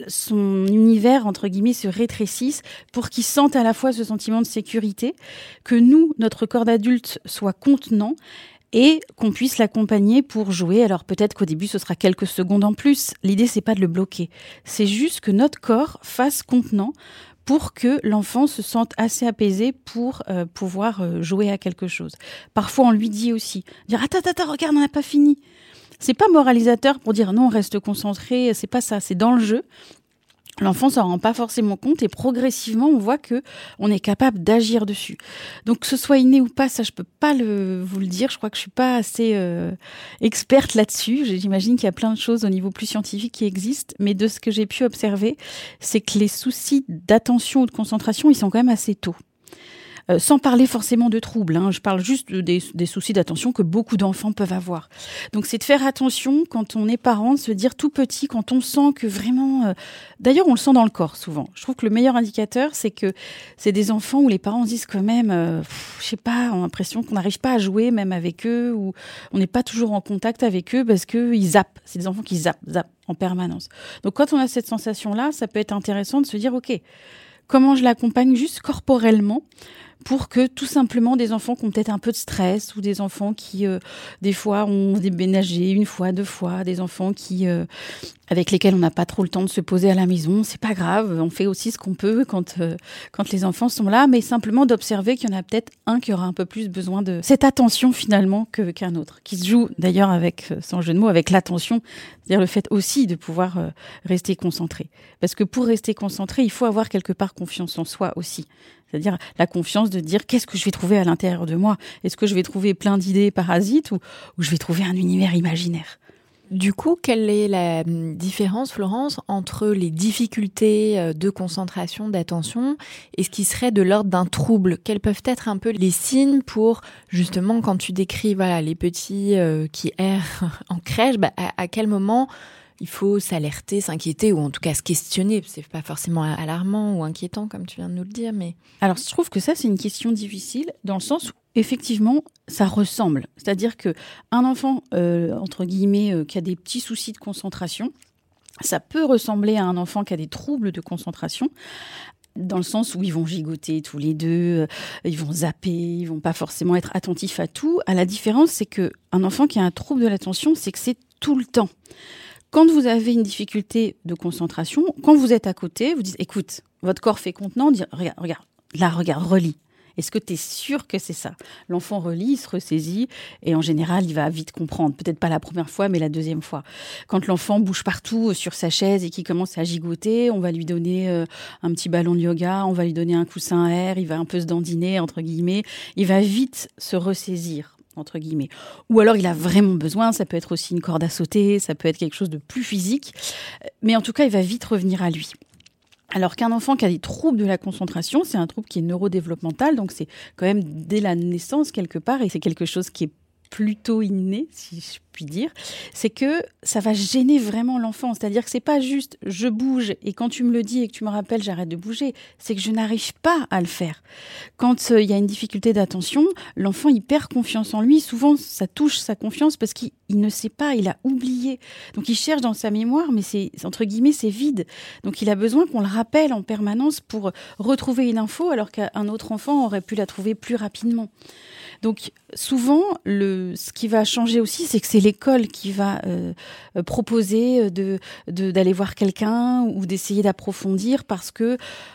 son univers, entre guillemets, se rétrécisse pour qu'il sente à la fois ce sentiment de sécurité, que nous, notre corps d'adulte, soit contenant et qu'on puisse l'accompagner pour jouer. Alors peut-être qu'au début, ce sera quelques secondes en plus. L'idée, c'est pas de le bloquer. C'est juste que notre corps fasse contenant pour que l'enfant se sente assez apaisé pour euh, pouvoir euh, jouer à quelque chose. Parfois, on lui dit aussi, dire « Attends, attends, regarde, on n'a pas fini ». C'est pas moralisateur pour dire « Non, reste concentré », c'est pas ça, c'est dans le jeu. L'enfant s'en rend pas forcément compte et progressivement, on voit que on est capable d'agir dessus. Donc, que ce soit inné ou pas, ça, je peux pas le, vous le dire. Je crois que je suis pas assez euh, experte là-dessus. J'imagine qu'il y a plein de choses au niveau plus scientifique qui existent. Mais de ce que j'ai pu observer, c'est que les soucis d'attention ou de concentration, ils sont quand même assez tôt. Euh, sans parler forcément de troubles, hein. Je parle juste des, des soucis d'attention que beaucoup d'enfants peuvent avoir. Donc c'est de faire attention quand on est parent, de se dire tout petit, quand on sent que vraiment... Euh... D'ailleurs, on le sent dans le corps souvent. Je trouve que le meilleur indicateur, c'est que c'est des enfants où les parents disent quand même, euh, pff, je sais pas, ont l'impression qu'on n'arrive pas à jouer même avec eux, ou on n'est pas toujours en contact avec eux parce qu'ils zappent. C'est des enfants qui zappent, zappent en permanence. Donc quand on a cette sensation-là, ça peut être intéressant de se dire, ok, comment je l'accompagne juste corporellement pour que tout simplement des enfants qui ont peut-être un peu de stress ou des enfants qui, euh, des fois, ont déménagé une fois, deux fois, des enfants qui, euh, avec lesquels on n'a pas trop le temps de se poser à la maison, c'est pas grave, on fait aussi ce qu'on peut quand, euh, quand les enfants sont là, mais simplement d'observer qu'il y en a peut-être un qui aura un peu plus besoin de cette attention finalement que, qu'un autre, qui se joue d'ailleurs avec, sans jeu de mots, avec l'attention, c'est-à-dire le fait aussi de pouvoir euh, rester concentré. Parce que pour rester concentré, il faut avoir quelque part confiance en soi aussi. C'est-à-dire la confiance de dire qu'est-ce que je vais trouver à l'intérieur de moi ? Est-ce que je vais trouver plein d'idées parasites ou, ou je vais trouver un univers imaginaire ? Du coup, quelle est la différence, Florence, entre les difficultés de concentration, d'attention et ce qui serait de l'ordre d'un trouble ? Quels peuvent être un peu les signes pour, justement, quand tu décris voilà, les petits euh, qui errent en crèche, bah, à, à quel moment il faut s'alerter, s'inquiéter ou en tout cas se questionner. C'est pas forcément alarmant ou inquiétant comme tu viens de nous le dire, mais... Alors, je trouve que ça, c'est une question difficile dans le sens où, effectivement, ça ressemble. C'est-à-dire que un enfant, euh, entre guillemets, euh, qui a des petits soucis de concentration, ça peut ressembler à un enfant qui a des troubles de concentration, dans le sens où ils vont gigoter tous les deux, euh, ils vont zapper, ils vont pas forcément être attentifs à tout. À la différence, c'est que un enfant qui a un trouble de l'attention, c'est que c'est tout le temps. Quand vous avez une difficulté de concentration, quand vous êtes à côté, vous dites, écoute, votre corps fait contenant, dit, regarde, regarde, là, regarde, relis. Est-ce que tu es sûr que c'est ça ? L'enfant relit, il se ressaisit et en général, il va vite comprendre. Peut-être pas la première fois, mais la deuxième fois. Quand l'enfant bouge partout sur sa chaise et qu'il commence à gigoter, on va lui donner euh, un petit ballon de yoga, on va lui donner un coussin à air, il va un peu se dandiner, entre guillemets. Il va vite se ressaisir, entre guillemets. Ou alors il a vraiment besoin, ça peut être aussi une corde à sauter, ça peut être quelque chose de plus physique, mais en tout cas il va vite revenir à lui. Alors qu'un enfant qui a des troubles de la concentration, c'est un trouble qui est neurodéveloppemental, donc c'est quand même dès la naissance quelque part, et c'est quelque chose qui est plutôt inné, si je puis dire, c'est que ça va gêner vraiment l'enfant. C'est-à-dire que c'est pas juste je bouge et quand tu me le dis et que tu me rappelles, j'arrête de bouger. C'est que je n'arrive pas à le faire. Quand il euh, y a une difficulté d'attention, l'enfant il perd confiance en lui. Souvent, ça touche sa confiance parce qu'il il ne sait pas, il a oublié. Donc il cherche dans sa mémoire, mais c'est entre guillemets c'est vide. Donc il a besoin qu'on le rappelle en permanence pour retrouver une info, alors qu'un autre enfant aurait pu la trouver plus rapidement. Donc souvent, le, ce qui va changer aussi, c'est que c'est l'école qui va euh, proposer de, de, d'aller voir quelqu'un ou d'essayer d'approfondir parce que,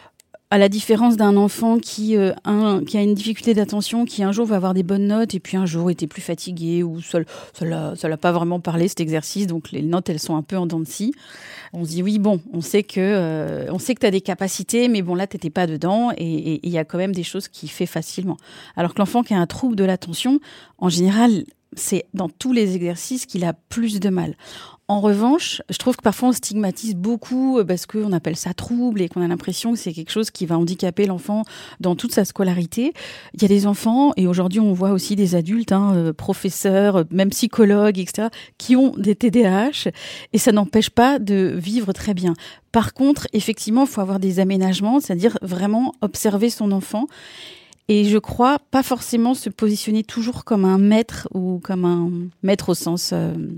à la différence d'un enfant qui, euh, un, qui a une difficulté d'attention, qui un jour va avoir des bonnes notes et puis un jour était plus fatigué ou ça ça l'a, ça l'a pas vraiment parlé cet exercice, donc les notes elles sont un peu en dents de scie. On se dit oui bon, on sait que euh, on sait que t'as des capacités, mais bon là t'étais pas dedans et il y a quand même des choses qu'il fait facilement. Alors que l'enfant qui a un trouble de l'attention, en général, c'est dans tous les exercices qu'il a plus de mal. En revanche, je trouve que parfois on stigmatise beaucoup parce qu'on appelle ça trouble et qu'on a l'impression que c'est quelque chose qui va handicaper l'enfant dans toute sa scolarité. Il y a des enfants, et aujourd'hui on voit aussi des adultes, hein, professeurs, même psychologues, et cetera, qui ont des T D A H et ça n'empêche pas de vivre très bien. Par contre, effectivement, il faut avoir des aménagements, c'est-à-dire vraiment observer son enfant. Et je crois pas forcément se positionner toujours comme un maître ou comme un maître au sens... Euh,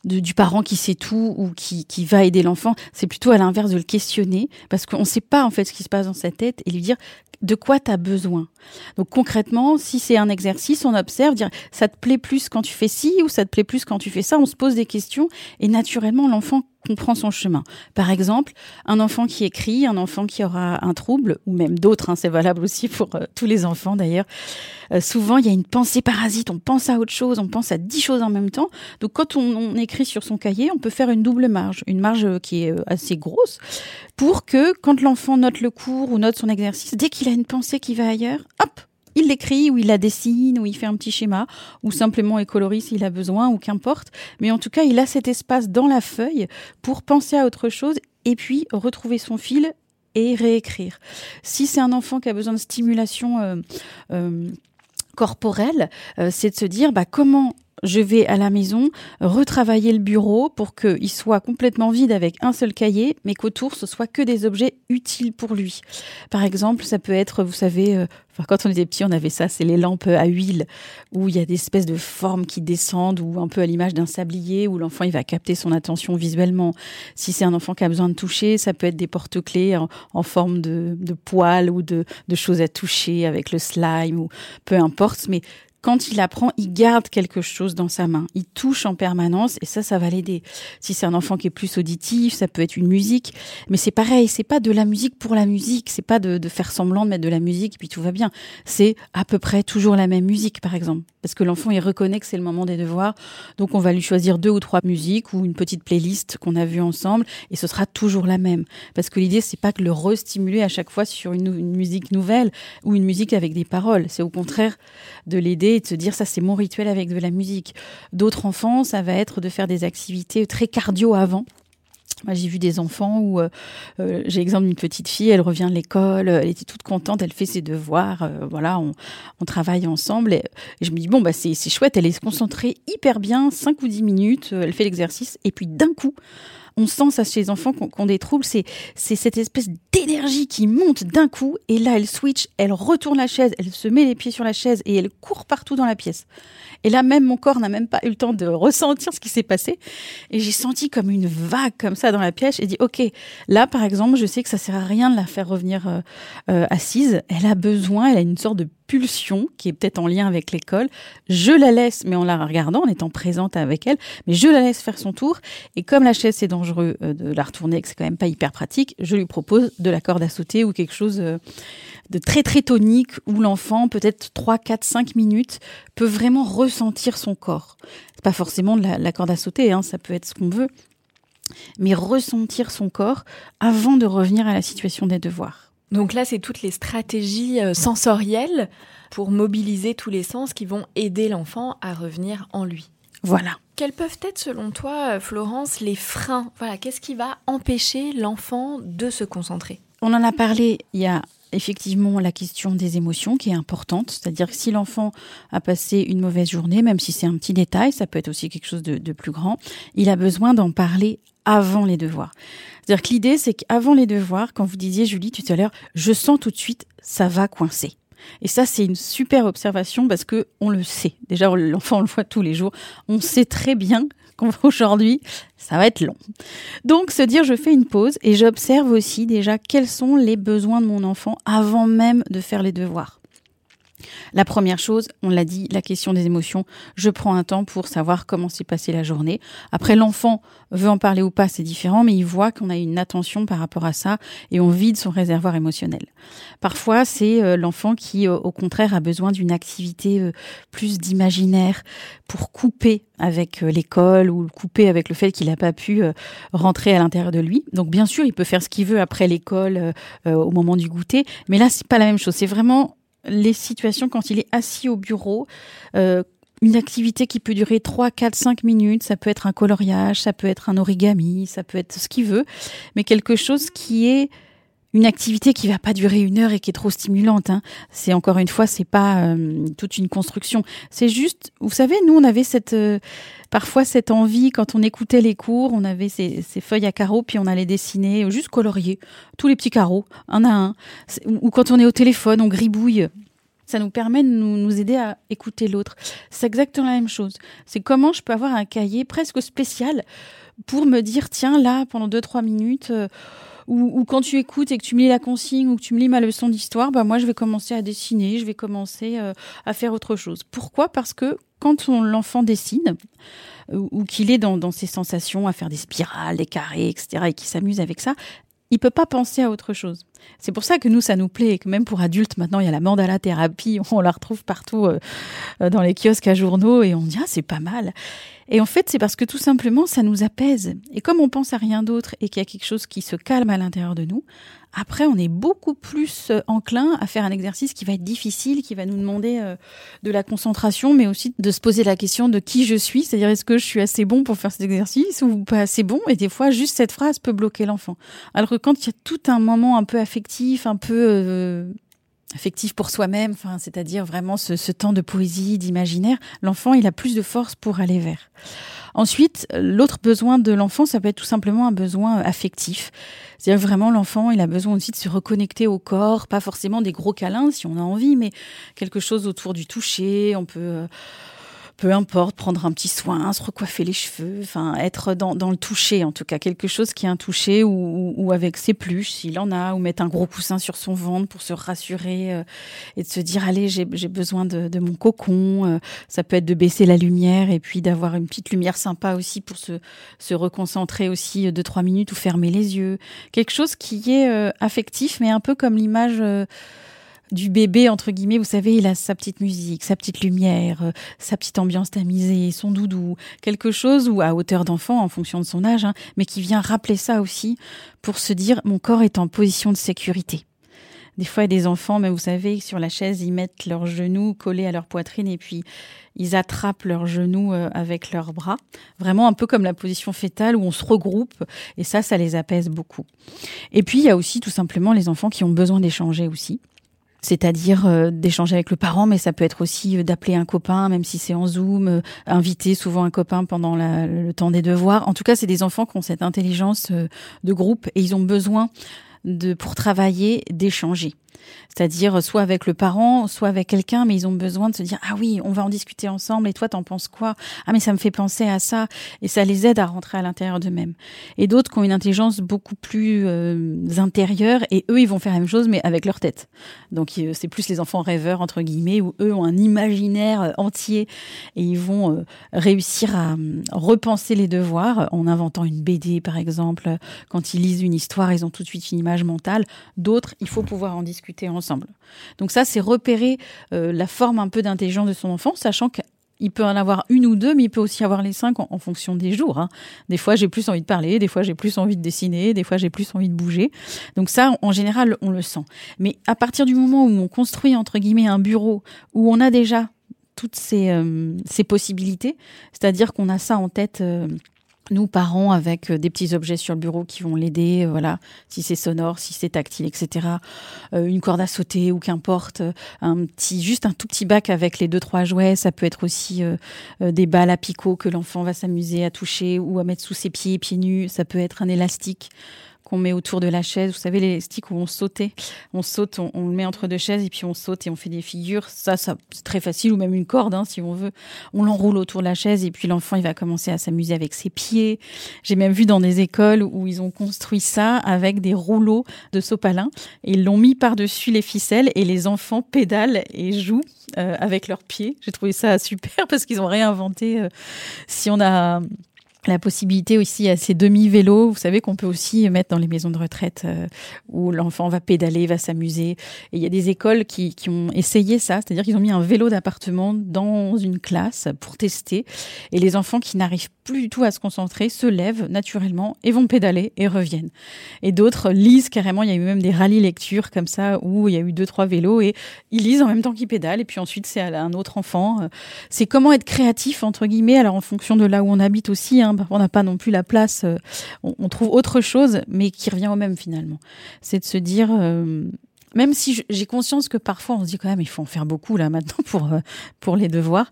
de, du parent qui sait tout ou qui, qui va aider l'enfant. C'est plutôt à l'inverse de le questionner parce qu'on ne sait pas en fait ce qui se passe dans sa tête et lui dire de quoi tu as besoin. Donc concrètement, si c'est un exercice, on observe, dire ça te plaît plus quand tu fais ci ou ça te plaît plus quand tu fais ça. On se pose des questions et naturellement l'enfant comprend son chemin. Par exemple, un enfant qui écrit, un enfant qui aura un trouble, ou même d'autres, hein, c'est valable aussi pour euh, tous les enfants d'ailleurs. Euh, souvent, il y a une pensée parasite, on pense à autre chose, on pense à dix choses en même temps. Donc quand on, on écrit sur son cahier, on peut faire une double marge, une marge qui est assez grosse, pour que quand l'enfant note le cours ou note son exercice, dès qu'il a une pensée qui va ailleurs, hop, il l'écrit, ou il la dessine, ou il fait un petit schéma, ou simplement il colorie s'il a besoin, ou qu'importe. Mais en tout cas, il a cet espace dans la feuille pour penser à autre chose et puis retrouver son fil et réécrire. Si c'est un enfant qui a besoin de stimulation euh, euh, corporelle, euh, c'est de se dire bah, comment je vais à la maison retravailler le bureau pour qu'il soit complètement vide avec un seul cahier, mais qu'autour, ce soit que des objets utiles pour lui. Par exemple, ça peut être, vous savez, euh, enfin, quand on était petit, on avait ça, c'est les lampes à huile, où il y a des espèces de formes qui descendent, ou un peu à l'image d'un sablier, où l'enfant il va capter son attention visuellement. Si c'est un enfant qui a besoin de toucher, ça peut être des porte-clés en, en forme de, de poils ou de, de choses à toucher avec le slime, ou peu importe, mais quand il apprend, il garde quelque chose dans sa main. Il touche en permanence et ça, ça va l'aider. Si c'est un enfant qui est plus auditif, ça peut être une musique. Mais c'est pareil, c'est pas de la musique pour la musique. C'est pas de, de faire semblant de mettre de la musique et puis tout va bien. C'est à peu près toujours la même musique, par exemple. Parce que l'enfant, il reconnaît que c'est le moment des devoirs. Donc, on va lui choisir deux ou trois musiques ou une petite playlist qu'on a vue ensemble et ce sera toujours la même. Parce que l'idée, c'est pas que le re-stimuler à chaque fois sur une, une musique nouvelle ou une musique avec des paroles. C'est au contraire de l'aider et de se dire ça c'est mon rituel avec de la musique. D'autres enfants, ça va être de faire des activités très cardio avant. Moi, j'ai vu des enfants où, euh, euh, j'ai exemple d'une petite fille, elle revient de l'école, elle était toute contente, elle fait ses devoirs, euh, voilà, on, on travaille ensemble. Et, et je me dis, bon, bah, c'est, c'est chouette, elle est concentrée hyper bien, cinq ou dix minutes, euh, elle fait l'exercice, et puis d'un coup, on sent ça chez les enfants qui ont, qui ont des troubles, c'est, c'est cette espèce d'énergie qui monte d'un coup, et là, elle switch, elle retourne la chaise, elle se met les pieds sur la chaise, et elle court partout dans la pièce. Et là, même mon corps n'a même pas eu le temps de ressentir ce qui s'est passé. Et j'ai senti comme une vague comme ça dans la pièce. J'ai dit, OK, là, par exemple, je sais que ça sert à rien de la faire revenir euh, euh, assise. Elle a besoin, elle a une sorte de pulsion qui est peut-être en lien avec l'école. Je la laisse, mais en la regardant, en étant présente avec elle, mais je la laisse faire son tour. Et comme la chaise, c'est dangereux euh, de la retourner, que c'est quand même pas hyper pratique, je lui propose de la corde à sauter ou quelque chose euh, de très, très tonique où l'enfant, peut-être trois, quatre, cinq minutes, peut vraiment ressentir son corps. C'est pas forcément de la, la corde à sauter, hein, ça peut être ce qu'on veut, mais ressentir son corps avant de revenir à la situation des devoirs. Donc là, c'est toutes les stratégies sensorielles pour mobiliser tous les sens qui vont aider l'enfant à revenir en lui. Voilà. Quels peuvent être, selon toi, Florence, les freins ? Voilà, qu'est-ce qui va empêcher l'enfant de se concentrer ? On en a parlé, il y a effectivement la question des émotions qui est importante, c'est-à-dire que si l'enfant a passé une mauvaise journée, même si c'est un petit détail, ça peut être aussi quelque chose de, de plus grand, il a besoin d'en parler avant les devoirs. C'est-à-dire que l'idée, c'est qu'avant les devoirs, quand vous disiez, Julie, tout à l'heure, je sens tout de suite, ça va coincer. Et ça, c'est une super observation parce que on le sait. Déjà, l'enfant, on le voit tous les jours. On sait très bien qu'aujourd'hui, ça va être long. Donc, se dire, je fais une pause et j'observe aussi déjà quels sont les besoins de mon enfant avant même de faire les devoirs. La première chose, on l'a dit, la question des émotions. Je prends un temps pour savoir comment s'est passée la journée. Après, l'enfant veut en parler ou pas, c'est différent, mais il voit qu'on a une attention par rapport à ça et on vide son réservoir émotionnel. Parfois, c'est euh, l'enfant qui, euh, au contraire, a besoin d'une activité euh, plus d'imaginaire pour couper avec euh, l'école ou couper avec le fait qu'il n'a pas pu euh, rentrer à l'intérieur de lui. Donc, bien sûr, il peut faire ce qu'il veut après l'école, euh, euh, au moment du goûter, mais là, c'est pas la même chose. C'est vraiment les situations quand il est assis au bureau, euh, une activité qui peut durer trois, quatre, cinq minutes, ça peut être un coloriage, ça peut être un origami, ça peut être ce qu'il veut, mais quelque chose qui est une activité qui va pas durer une heure et qui est trop stimulante, hein. C'est encore une fois, c'est pas euh, toute une construction. C'est juste, vous savez, nous on avait cette euh, parfois cette envie quand on écoutait les cours, on avait ces, ces feuilles à carreaux puis on allait dessiner, juste colorier tous les petits carreaux, un à un. Ou quand on est au téléphone, on gribouille Ça nous permet de nous, nous aider à écouter l'autre. C'est exactement la même chose. C'est comment je peux avoir un cahier presque spécial pour me dire, tiens, là, pendant deux trois minutes, euh, ou, ou quand tu écoutes et que tu me lis la consigne ou que tu me lis ma leçon d'histoire, bah moi, je vais commencer à dessiner, je vais commencer euh, à faire autre chose. Pourquoi ? Parce que quand on, l'enfant dessine, ou, ou qu'il est dans, dans ses sensations, à faire des spirales, des carrés, et cetera, et qu'il s'amuse avec ça, il peut pas penser à autre chose. C'est pour ça que nous, ça nous plaît, et que même pour adultes, maintenant, il y a la mandala thérapie, on la retrouve partout euh, dans les kiosques à journaux, et on dit « Ah, c'est pas mal ». Et en fait, c'est parce que tout simplement, ça nous apaise. Et comme on pense à rien d'autre et qu'il y a quelque chose qui se calme à l'intérieur de nous, après, on est beaucoup plus enclin à faire un exercice qui va être difficile, qui va nous demander euh, de la concentration, mais aussi de se poser la question de qui je suis. C'est-à-dire, est-ce que je suis assez bon pour faire cet exercice ou pas assez bon ? Et des fois, juste cette phrase peut bloquer l'enfant. Alors que quand il y a tout un moment un peu affectif, un peu... Euh, affectif pour soi-même, enfin, c'est-à-dire vraiment ce, ce temps de poésie, d'imaginaire, l'enfant, il a plus de force pour aller vers. Ensuite, l'autre besoin de l'enfant, ça peut être tout simplement un besoin affectif. C'est-à-dire vraiment, l'enfant, il a besoin aussi de se reconnecter au corps, pas forcément des gros câlins si on a envie, mais quelque chose autour du toucher, on peut... Euh, peu importe, prendre un petit soin, se recoiffer les cheveux, enfin être dans, dans le toucher en tout cas, quelque chose qui est un toucher ou, ou, ou avec ses pluches s'il en a, ou mettre un gros coussin sur son ventre pour se rassurer euh, et de se dire allez j'ai, j'ai besoin de, de mon cocon, euh, ça peut être de baisser la lumière et puis d'avoir une petite lumière sympa aussi pour se, se reconcentrer aussi deux trois minutes ou fermer les yeux, quelque chose qui est euh, affectif mais un peu comme l'image... Euh, du bébé, entre guillemets, vous savez, il a sa petite musique, sa petite lumière, euh, sa petite ambiance tamisée, son doudou, quelque chose ou à hauteur d'enfant en fonction de son âge, hein, mais qui vient rappeler ça aussi pour se dire mon corps est en position de sécurité. Des fois, il y a des enfants, mais vous savez, sur la chaise, ils mettent leurs genoux collés à leur poitrine et puis ils attrapent leurs genoux euh, avec leurs bras. Vraiment un peu comme la position fœtale où on se regroupe et ça, ça les apaise beaucoup. Et puis, il y a aussi tout simplement les enfants qui ont besoin d'échanger aussi. C'est-à-dire euh, d'échanger avec le parent, mais ça peut être aussi euh, d'appeler un copain, même si c'est en Zoom, euh, inviter souvent un copain pendant la, le temps des devoirs. En tout cas, c'est des enfants qui ont cette intelligence euh, de groupe et ils ont besoin de, pour travailler, d'échanger. C'est-à-dire soit avec le parent, soit avec quelqu'un, mais ils ont besoin de se dire « Ah oui, on va en discuter ensemble, et toi, t'en penses quoi ? Ah mais ça me fait penser à ça », et ça les aide à rentrer à l'intérieur d'eux-mêmes. Et d'autres qui ont une intelligence beaucoup plus euh, intérieure, et eux, ils vont faire la même chose, mais avec leur tête. Donc euh, c'est plus les enfants rêveurs, entre guillemets, où eux ont un imaginaire entier, et ils vont euh, réussir à euh, repenser les devoirs, en inventant une B D, par exemple. Quand ils lisent une histoire, ils ont tout de suite une image mentale. D'autres, il faut pouvoir en discuter ensemble. Donc ça, c'est repérer euh, la forme un peu d'intelligence de son enfant, sachant qu'il peut en avoir une ou deux, mais il peut aussi avoir les cinq en, en fonction des jours. Hein. Des fois, j'ai plus envie de parler, des fois, j'ai plus envie de dessiner, des fois, j'ai plus envie de bouger. Donc ça, en général, on le sent. Mais à partir du moment où on construit, entre guillemets, un bureau, où on a déjà toutes ces, euh, ces possibilités, c'est-à-dire qu'on a ça en tête... Euh, nous, parents, avec des petits objets sur le bureau qui vont l'aider, voilà, si c'est sonore, si c'est tactile, et cetera. Euh, une corde à sauter ou qu'importe, un petit, juste un tout petit bac avec les deux trois jouets. Ça peut être aussi euh, des balles à picot que l'enfant va s'amuser à toucher ou à mettre sous ses pieds, pieds nus. Ça peut être un élastique qu'on met autour de la chaise. Vous savez, les sticks où on sautait, on saute, on, on le met entre deux chaises et puis on saute et on fait des figures. Ça, ça c'est très facile, ou même une corde, hein, si on veut. On l'enroule autour de la chaise et puis l'enfant, il va commencer à s'amuser avec ses pieds. J'ai même vu dans des écoles où ils ont construit ça avec des rouleaux de sopalin et ils l'ont mis par-dessus les ficelles et les enfants pédalent et jouent euh, avec leurs pieds. J'ai trouvé ça super parce qu'ils ont réinventé. Euh, si on a... La possibilité aussi à ces demi-vélos, vous savez qu'on peut aussi mettre dans les maisons de retraite euh, où l'enfant va pédaler, va s'amuser. Et il y a des écoles qui, qui ont essayé ça, c'est-à-dire qu'ils ont mis un vélo d'appartement dans une classe pour tester. Et les enfants qui n'arrivent plus du tout à se concentrer se lèvent naturellement et vont pédaler et reviennent. Et d'autres lisent carrément, il y a eu même des rallyes lecture comme ça où il y a eu deux, trois vélos et ils lisent en même temps qu'ils pédalent. Et puis ensuite, c'est à un autre enfant. C'est comment être créatif, entre guillemets, alors en fonction de là où on habite aussi, hein. On n'a pas non plus la place, euh, on, on trouve autre chose, mais qui revient au même finalement. C'est de se dire, euh, même si je, j'ai conscience que parfois on se dit quand même, il faut en faire beaucoup là maintenant pour euh, pour les devoirs,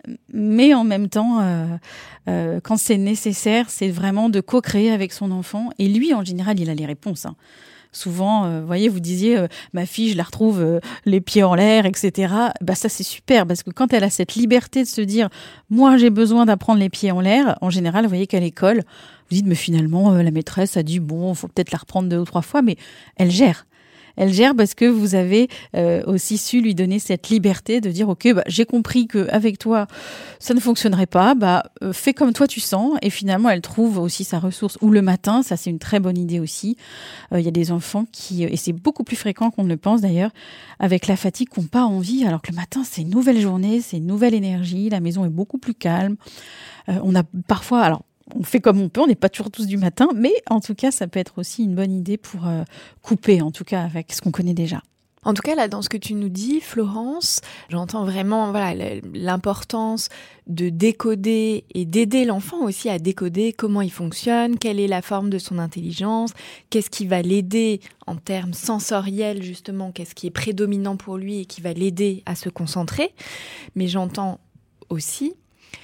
mais en même temps, euh, euh, quand c'est nécessaire, c'est vraiment de co-créer avec son enfant. Et lui, en général, il a les réponses. Hein. Souvent, euh, vous voyez, vous disiez, euh, ma fille, je la retrouve euh, les pieds en l'air, et cetera. Bah, ça, c'est super, parce que quand elle a cette liberté de se dire, moi, j'ai besoin d'apprendre les pieds en l'air, en général, vous voyez qu'à l'école, vous dites, mais finalement, euh, la maîtresse a dit, bon, il faut peut-être la reprendre deux ou trois fois, mais elle gère. Elle gère parce que vous avez euh, aussi su lui donner cette liberté de dire ok, bah, j'ai compris qu'avec toi ça ne fonctionnerait pas, bah, euh, fais comme toi tu sens, et finalement elle trouve aussi sa ressource. Ou le matin, ça c'est une très bonne idée aussi. Il euh, y a des enfants qui, et c'est beaucoup plus fréquent qu'on ne le pense d'ailleurs, avec la fatigue, qui n'ont pas envie, alors que le matin c'est une nouvelle journée, c'est une nouvelle énergie, la maison est beaucoup plus calme. Euh, on a parfois, alors on fait comme on peut, on n'est pas toujours tous du matin, mais en tout cas, ça peut être aussi une bonne idée pour euh, couper, en tout cas, avec ce qu'on connaît déjà. En tout cas, là, dans ce que tu nous dis, Florence, j'entends vraiment voilà, l'importance de décoder et d'aider l'enfant aussi à décoder comment il fonctionne, quelle est la forme de son intelligence, qu'est-ce qui va l'aider en termes sensoriels, justement, qu'est-ce qui est prédominant pour lui et qui va l'aider à se concentrer. Mais j'entends aussi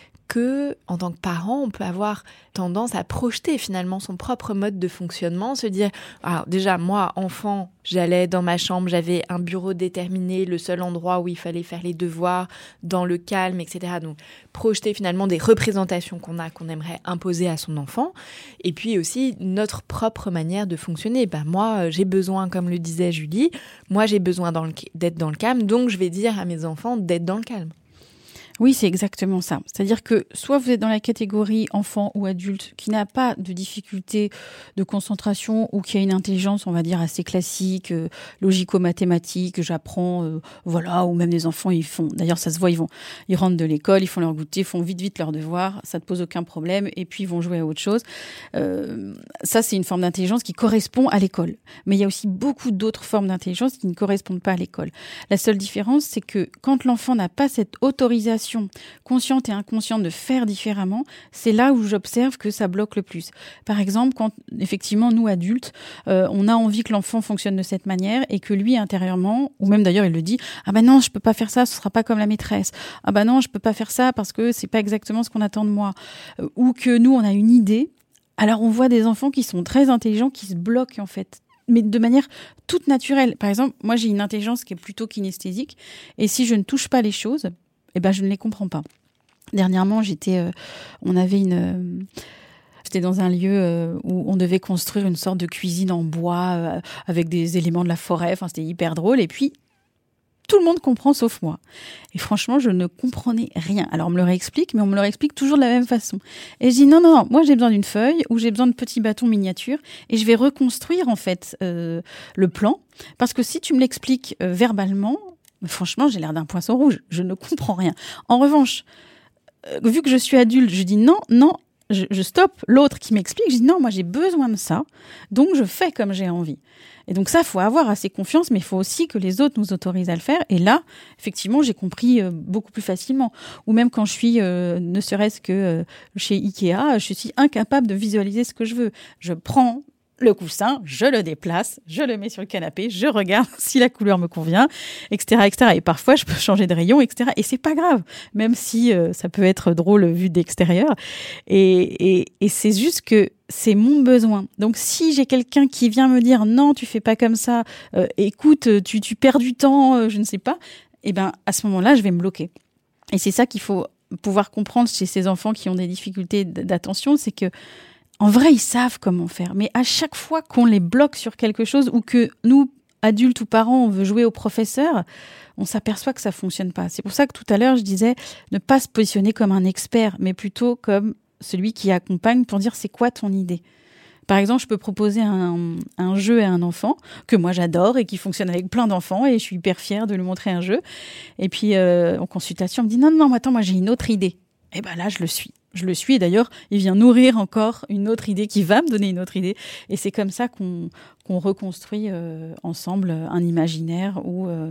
que, en tant que parent, on peut avoir tendance à projeter finalement son propre mode de fonctionnement, se dire, alors déjà, moi, enfant, j'allais dans ma chambre, j'avais un bureau déterminé, le seul endroit où il fallait faire les devoirs, dans le calme, et cetera. Donc, projeter finalement des représentations qu'on a, qu'on aimerait imposer à son enfant, et puis aussi notre propre manière de fonctionner. Ben, moi, j'ai besoin, comme le disait Julie, moi, j'ai besoin dans le, d'être dans le calme, donc je vais dire à mes enfants d'être dans le calme. Oui, c'est exactement ça. C'est-à-dire que soit vous êtes dans la catégorie enfant ou adulte qui n'a pas de difficulté de concentration ou qui a une intelligence, on va dire, assez classique, euh, logico-mathématique, j'apprends, euh, voilà, ou même les enfants, ils font, d'ailleurs ça se voit, ils vont, ils rentrent de l'école, ils font leur goûter, font vite vite leurs devoirs, ça ne pose aucun problème, et puis ils vont jouer à autre chose. Euh, ça, c'est une forme d'intelligence qui correspond à l'école. Mais il y a aussi beaucoup d'autres formes d'intelligence qui ne correspondent pas à l'école. La seule différence, c'est que quand l'enfant n'a pas cette autorisation consciente et inconsciente de faire différemment, c'est là où j'observe que ça bloque le plus. Par exemple, quand effectivement nous adultes, euh, on a envie que l'enfant fonctionne de cette manière et que lui intérieurement, ou même d'ailleurs il le dit, ah ben non je peux pas faire ça, ce sera pas comme la maîtresse. Ah ben non je peux pas faire ça parce que c'est pas exactement ce qu'on attend de moi. Euh, ou que nous on a une idée. Alors on voit des enfants qui sont très intelligents qui se bloquent en fait, mais de manière toute naturelle. Par exemple, moi j'ai une intelligence qui est plutôt kinesthésique et si je ne touche pas les choses, eh ben, je ne les comprends pas. Dernièrement, j'étais, euh, on avait une, euh, j'étais dans un lieu euh, où on devait construire une sorte de cuisine en bois euh, avec des éléments de la forêt. Enfin, c'était hyper drôle. Et puis, tout le monde comprend sauf moi. Et franchement, je ne comprenais rien. Alors, on me le réexplique, mais on me le réexplique toujours de la même façon. Et je dis non, non, non. Moi, j'ai besoin d'une feuille ou j'ai besoin de petits bâtons miniatures et je vais reconstruire en fait euh, le plan. Parce que si tu me l'expliques euh, verbalement, franchement, j'ai l'air d'un poisson rouge. Je ne comprends rien. En revanche, euh, vu que je suis adulte, je dis non, non, je, je stoppe. L'autre qui m'explique, je dis non, moi j'ai besoin de ça, donc je fais comme j'ai envie. Et donc ça, il faut avoir assez confiance, mais il faut aussi que les autres nous autorisent à le faire. Et là, effectivement, j'ai compris euh, beaucoup plus facilement. Ou même quand je suis, euh, ne serait-ce que euh, chez Ikea, je suis incapable de visualiser ce que je veux. Je prends le coussin, je le déplace, je le mets sur le canapé, je regarde si la couleur me convient, et cetera, et cetera. Et parfois, je peux changer de rayon, et cetera. Et c'est pas grave, même si euh, ça peut être drôle vu d'extérieur. Et, et, et c'est juste que c'est mon besoin. Donc, si j'ai quelqu'un qui vient me dire non, tu fais pas comme ça, euh, écoute, tu, tu perds du temps, euh, je ne sais pas, eh ben à ce moment-là, je vais me bloquer. Et c'est ça qu'il faut pouvoir comprendre chez ces enfants qui ont des difficultés d'attention, c'est que en vrai, ils savent comment faire. Mais à chaque fois qu'on les bloque sur quelque chose ou que nous, adultes ou parents, on veut jouer au professeur, on s'aperçoit que ça fonctionne pas. C'est pour ça que tout à l'heure, je disais ne pas se positionner comme un expert, mais plutôt comme celui qui accompagne pour dire c'est quoi ton idée. Par exemple, je peux proposer un, un jeu à un enfant que moi j'adore et qui fonctionne avec plein d'enfants et je suis hyper fière de lui montrer un jeu. Et puis, euh, en consultation, on me dit non, non, non, attends, moi j'ai une autre idée. Et ben là, je le suis. Je le suis et d'ailleurs, il vient nourrir encore une autre idée qui va me donner une autre idée. Et c'est comme ça qu'on, qu'on reconstruit euh, ensemble un imaginaire ou euh,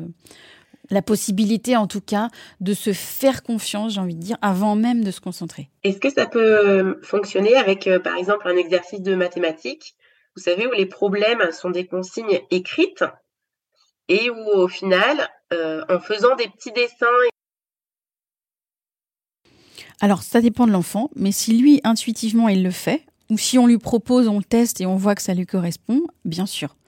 la possibilité en tout cas de se faire confiance, j'ai envie de dire, avant même de se concentrer. Est-ce que ça peut fonctionner avec, euh, par exemple, un exercice de mathématiques, vous savez, où les problèmes sont des consignes écrites et où au final, euh, en faisant des petits dessins... Alors, ça dépend de l'enfant, mais si lui, intuitivement, il le fait, ou si on lui propose, on le teste et on voit que ça lui correspond, bien sûr.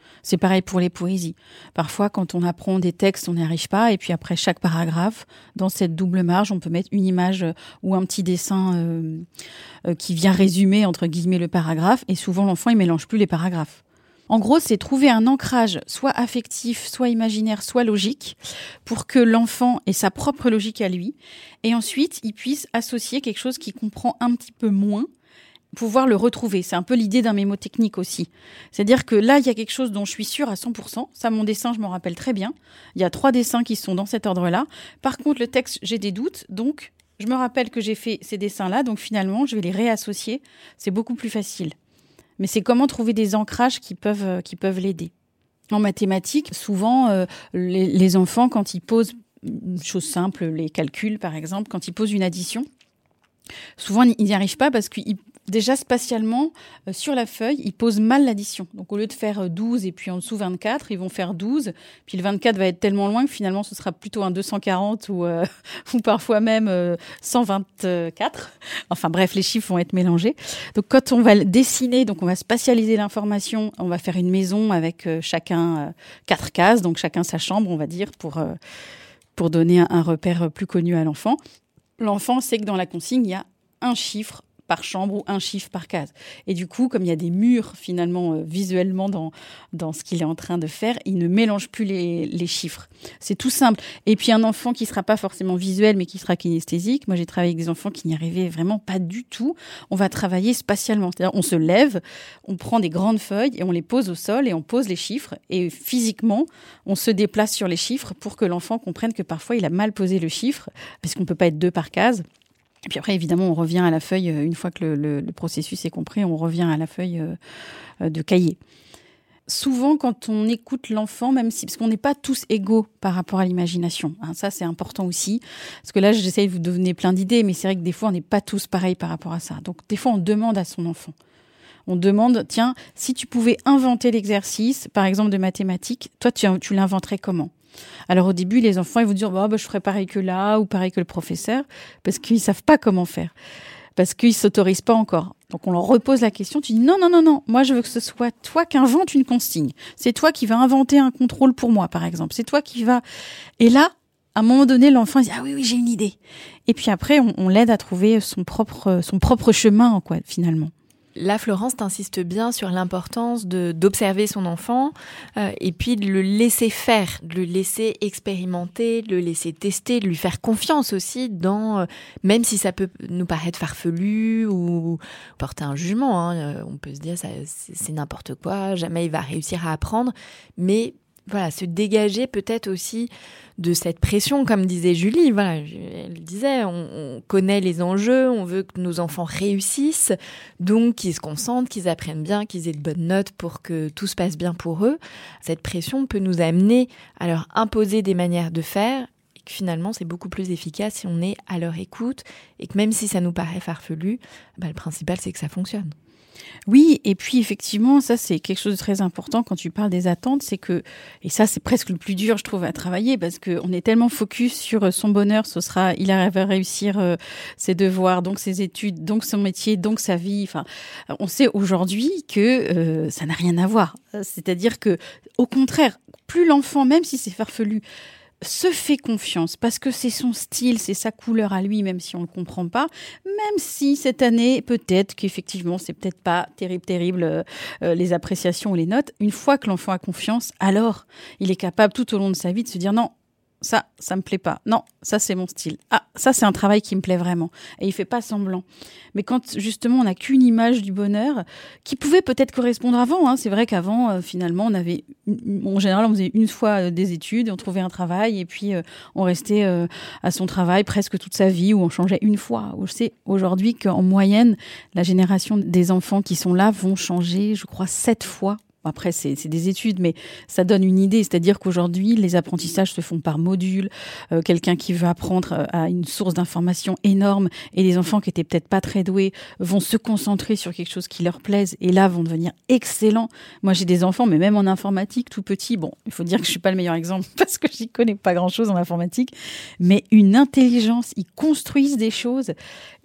C'est pareil pour les poésies. Parfois, quand on apprend des textes, on n'y arrive pas. Et puis après chaque paragraphe, dans cette double marge, on peut mettre une image ou un petit dessin euh, euh, qui vient résumer, entre guillemets, le paragraphe. Et souvent, l'enfant, il mélange plus les paragraphes. En gros, c'est trouver un ancrage soit affectif, soit imaginaire, soit logique, pour que l'enfant ait sa propre logique à lui. Et ensuite, il puisse associer quelque chose qu'il comprend un petit peu moins, pouvoir le retrouver. C'est un peu l'idée d'un mémotechnique aussi. C'est-à-dire que là, il y a quelque chose dont je suis sûre à cent pour cent. Ça, mon dessin, je m'en rappelle très bien. Il y a trois dessins qui sont dans cet ordre-là. Par contre, le texte, j'ai des doutes. Donc, je me rappelle que j'ai fait ces dessins-là. Donc, finalement, je vais les réassocier. C'est beaucoup plus facile. Mais c'est comment trouver des ancrages qui peuvent, euh, qui peuvent l'aider. En mathématiques, souvent, euh, les, les enfants, quand ils posent une chose simple, les calculs, par exemple, quand ils posent une addition, souvent, ils n'y arrivent pas parce qu'ils déjà, spatialement, euh, sur la feuille, ils posent mal l'addition. Donc, au lieu de faire douze et puis en dessous vingt-quatre, ils vont faire douze. Puis le vingt-quatre va être tellement loin que finalement, ce sera plutôt un deux cent quarante ou, euh, ou parfois même euh, cent vingt-quatre. Enfin bref, les chiffres vont être mélangés. Donc, quand on va dessiner, donc on va spatialiser l'information, on va faire une maison avec euh, chacun euh, quatre cases, donc chacun sa chambre, on va dire, pour, euh, pour donner un, un repère plus connu à l'enfant. L'enfant sait que dans la consigne, il y a un chiffre par chambre ou un chiffre par case. Et du coup, comme il y a des murs finalement euh, visuellement dans, dans ce qu'il est en train de faire, il ne mélange plus les, les chiffres. C'est tout simple. Et puis un enfant qui ne sera pas forcément visuel mais qui sera kinesthésique, moi j'ai travaillé avec des enfants qui n'y arrivaient vraiment pas du tout, on va travailler spatialement. C'est-à-dire on se lève, on prend des grandes feuilles et on les pose au sol et on pose les chiffres et physiquement on se déplace sur les chiffres pour que l'enfant comprenne que parfois il a mal posé le chiffre parce qu'on ne peut pas être deux par case. Et puis après, évidemment, on revient à la feuille, une fois que le, le, le processus est compris, on revient à la feuille euh, de cahier. Souvent, quand on écoute l'enfant, même si, parce qu'on n'est pas tous égaux par rapport à l'imagination, hein, ça c'est important aussi, parce que là, j'essaye de vous donner plein d'idées, mais c'est vrai que des fois, on n'est pas tous pareils par rapport à ça. Donc, des fois, on demande à son enfant. On demande, tiens, si tu pouvais inventer l'exercice, par exemple de mathématiques, toi, tu, tu l'inventerais comment ? Alors au début, les enfants ils vont dire bah, bah, je ferai pareil que là ou pareil que le professeur parce qu'ils ne savent pas comment faire, parce qu'ils ne s'autorisent pas encore. Donc on leur repose la question, tu dis non, non, non, non, moi je veux que ce soit toi qui invente une consigne. C'est toi qui vas inventer un contrôle pour moi, par exemple. C'est toi qui va... Et là, à un moment donné, l'enfant il dit ah oui, oui, j'ai une idée. Et puis après, on, on l'aide à trouver son propre, son propre chemin, quoi, finalement. Là, Florence, t'insiste bien sur l'importance de, d'observer son enfant euh, et puis de le laisser faire, de le laisser expérimenter, de le laisser tester, de lui faire confiance aussi dans, euh, même si ça peut nous paraître farfelu ou porter un jugement, hein, on peut se dire ça, c'est, c'est n'importe quoi, jamais il va réussir à apprendre, mais voilà, se dégager peut-être aussi de cette pression, comme disait Julie. Voilà, elle disait, on, on connaît les enjeux, on veut que nos enfants réussissent, donc qu'ils se concentrent, qu'ils apprennent bien, qu'ils aient de bonnes notes pour que tout se passe bien pour eux. Cette pression peut nous amener à leur imposer des manières de faire, et que finalement, c'est beaucoup plus efficace si on est à leur écoute, et que même si ça nous paraît farfelu, bah, le principal, c'est que ça fonctionne. Oui, et puis effectivement, ça c'est quelque chose de très important quand tu parles des attentes, c'est que, et ça c'est presque le plus dur je trouve à travailler, parce qu'on est tellement focus sur son bonheur, ce sera, il va réussir euh, ses devoirs, donc ses études, donc son métier, donc sa vie, enfin, on sait aujourd'hui que euh, ça n'a rien à voir. C'est-à-dire que, au contraire, plus l'enfant, même si c'est farfelu, se fait confiance parce que c'est son style, c'est sa couleur à lui, même si on ne le comprend pas, même si cette année, peut-être qu'effectivement, c'est peut-être pas terrible, terrible euh, euh, les appréciations ou les notes. Une fois que l'enfant a confiance, alors il est capable tout au long de sa vie de se dire non, ça, ça me plaît pas. Non, ça c'est mon style. Ah, ça c'est un travail qui me plaît vraiment. Et il fait pas semblant. Mais quand justement on n'a qu'une image du bonheur qui pouvait peut-être correspondre avant, hein. C'est vrai qu'avant euh, finalement on avait, en général on faisait une fois euh, des études, on trouvait un travail et puis euh, on restait euh, à son travail presque toute sa vie ou on changeait une fois. Je sais aujourd'hui qu'en moyenne la génération des enfants qui sont là vont changer, je crois, sept fois. Après, c'est, c'est des études, mais ça donne une idée. C'est-à-dire qu'aujourd'hui, les apprentissages se font par module. Euh, quelqu'un qui veut apprendre a une source d'information énorme et les enfants qui étaient peut-être pas très doués vont se concentrer sur quelque chose qui leur plaise et là vont devenir excellents. Moi, j'ai des enfants, mais même en informatique, tout petit. Bon, il faut dire que je suis pas le meilleur exemple parce que j'y connais pas grand-chose en informatique, mais une intelligence, ils construisent des choses.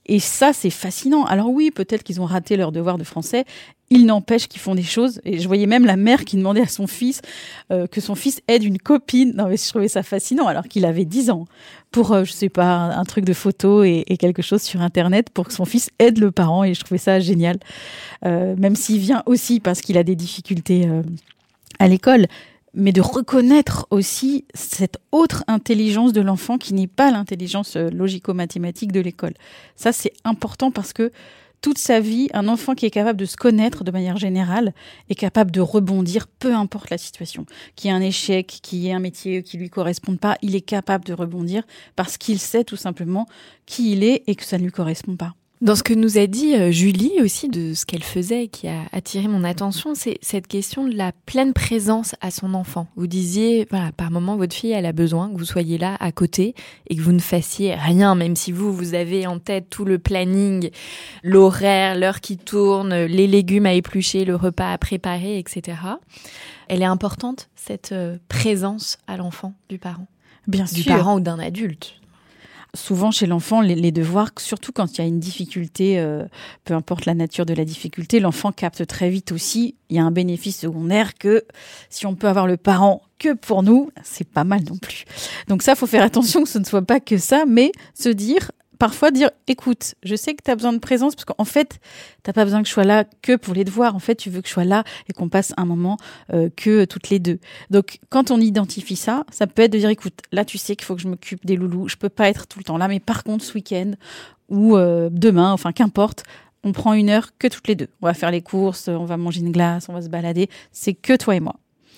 Et ça, c'est fascinant. Alors oui, peut-être qu'ils ont raté leur devoir de français. Il n'empêche qu'ils font des choses. Et je voyais même la mère qui demandait à son fils euh, que son fils aide une copine. Non, mais je trouvais ça fascinant, alors qu'il avait dix ans. Pour, euh, je sais pas, un, un truc de photo et, et quelque chose sur Internet pour que son fils aide le parent. Et je trouvais ça génial. Euh, même s'il vient aussi parce qu'il a des difficultés euh, à l'école. Mais de reconnaître aussi cette autre intelligence de l'enfant qui n'est pas l'intelligence logico-mathématique de l'école. Ça, c'est important parce que toute sa vie, un enfant qui est capable de se connaître de manière générale est capable de rebondir, peu importe la situation. Qu'il y ait un échec, qu'il y ait un métier qui lui corresponde pas, il est capable de rebondir parce qu'il sait tout simplement qui il est et que ça ne lui correspond pas. Dans ce que nous a dit euh, Julie aussi, de ce qu'elle faisait, qui a attiré mon attention, c'est cette question de la pleine présence à son enfant. Vous disiez, voilà, par moment, votre fille, elle a besoin que vous soyez là, à côté, et que vous ne fassiez rien, même si vous, vous avez en tête tout le planning, l'horaire, l'heure qui tourne, les légumes à éplucher, le repas à préparer, et cetera. Elle est importante, cette euh, présence à l'enfant du parent. Bien du sûr. Du parent ou d'un adulte. Souvent chez l'enfant, les, les devoirs, surtout quand il y a une difficulté, euh, peu importe la nature de la difficulté, l'enfant capte très vite aussi. Il y a un bénéfice secondaire que si on peut avoir le parent que pour nous, c'est pas mal non plus. Donc ça, faut faire attention que ce ne soit pas que ça, mais se dire, parfois dire, écoute, je sais que tu as besoin de présence parce qu'en fait, t'as pas besoin que je sois là que pour les devoirs. En fait, tu veux que je sois là et qu'on passe un moment euh, que toutes les deux. Donc, quand on identifie ça, ça peut être de dire, écoute, là, tu sais qu'il faut que je m'occupe des loulous. Je peux pas être tout le temps là, mais par contre, ce week-end ou euh, demain, enfin, qu'importe, on prend une heure que toutes les deux. On va faire les courses, on va manger une glace, on va se balader. C'est que toi et moi.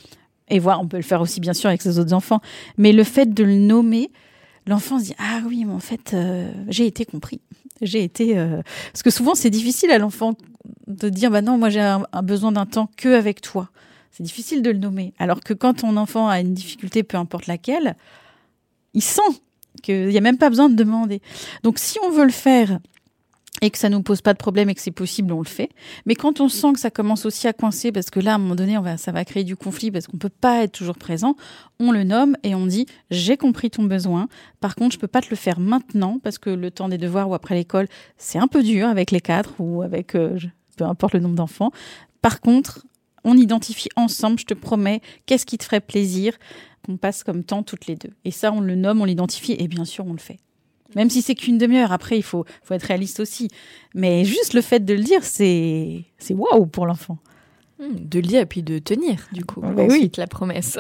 Et voilà, on peut le faire aussi, bien sûr, avec ses autres enfants. Mais le fait de le nommer, l'enfant se dit « Ah oui, mais en fait, euh, j'ai été compris. J'ai été... Euh... » Parce que souvent, c'est difficile à l'enfant de dire « Bah non, moi, j'ai un, un besoin d'un temps que avec toi. » C'est difficile de le nommer. Alors que quand ton enfant a une difficulté, peu importe laquelle, il sent qu'il n'y a même pas besoin de demander. Donc, si on veut le faire et que ça nous pose pas de problème et que c'est possible, on le fait. Mais quand on sent que ça commence aussi à coincer, parce que là, à un moment donné, on va, ça va créer du conflit parce qu'on peut pas être toujours présent, on le nomme et on dit « J'ai compris ton besoin. Par contre, je peux pas te le faire maintenant parce que le temps des devoirs ou après l'école, c'est un peu dur avec les cadres ou avec euh, peu importe le nombre d'enfants. Par contre, on identifie ensemble, je te promets, qu'est-ce qui te ferait plaisir qu'on passe comme temps toutes les deux. » Et ça, on le nomme, on l'identifie et bien sûr, on le fait. Même si c'est qu'une demi-heure, après, il faut, faut être réaliste aussi. Mais juste le fait de le dire, c'est, c'est waouh pour l'enfant. Mmh, de le dire et puis de tenir, du coup, bah ensuite oui. la promesse.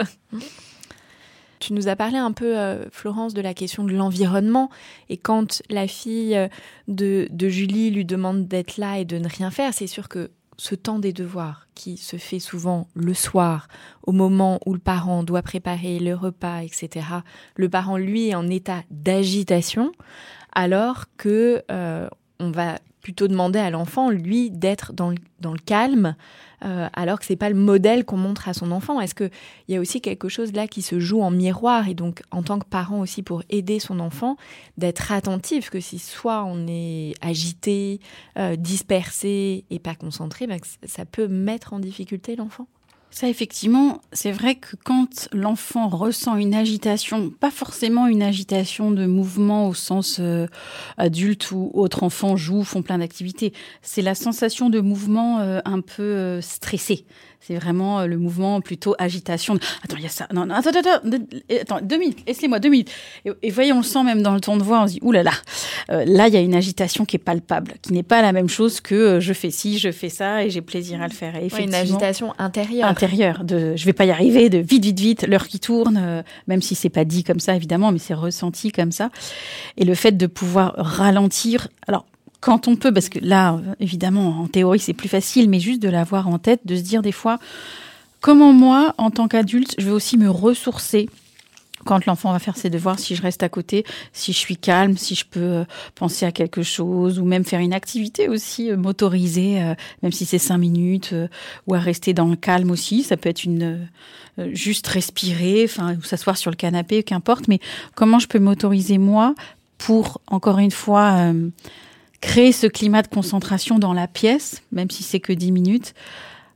Tu nous as parlé un peu, euh, Florence, de la question de l'environnement. Et quand la fille de, de Julie lui demande d'être là et de ne rien faire, c'est sûr que ce temps des devoirs qui se fait souvent le soir, au moment où le parent doit préparer le repas, et cetera, le parent, lui, est en état d'agitation, alors que euh, on va plutôt demander à l'enfant, lui, d'être dans le, dans le calme, euh, alors que c'est pas le modèle qu'on montre à son enfant. Est-ce qu'il y a aussi quelque chose là qui se joue en miroir, et donc en tant que parent aussi pour aider son enfant, d'être attentif, que si soit on est agité, euh, dispersé et pas concentré, bah, ça peut mettre en difficulté l'enfant? Ça, effectivement, c'est vrai que quand l'enfant ressent une agitation, pas forcément une agitation de mouvement au sens euh, adulte où autres enfants jouent, font plein d'activités, c'est la sensation de mouvement euh, un peu euh, stressé. C'est vraiment euh, le mouvement plutôt agitation. De... Attends, il y a ça. Non, non, attends, attends, attends, attends deux minutes. Laissez-moi deux minutes. Et, et voyez, on le sent même dans le ton de voix. On se dit, oulala, euh, là, il y a une agitation qui est palpable, qui n'est pas la même chose que euh, je fais ci, je fais ça et j'ai plaisir à le faire. Et effectivement, ouais, une agitation intérieure. Intérieure. De, je vais pas y arriver, de vite, vite, vite, l'heure qui tourne, euh, même si c'est pas dit comme ça, évidemment, mais c'est ressenti comme ça. Et le fait de pouvoir ralentir. Alors, quand on peut, parce que là, évidemment, en théorie, c'est plus facile, mais juste de l'avoir en tête, de se dire des fois, comment moi, en tant qu'adulte, je vais aussi me ressourcer quand l'enfant va faire ses devoirs, si je reste à côté, si je suis calme, si je peux penser à quelque chose, ou même faire une activité aussi, euh, motorisée, euh, même si c'est cinq minutes, euh, ou à rester dans le calme aussi. Ça peut être une euh, juste respirer, enfin, ou s'asseoir sur le canapé, qu'importe. Mais comment je peux m'autoriser, moi, pour, encore une fois... Euh, créer ce climat de concentration dans la pièce, même si c'est que dix minutes,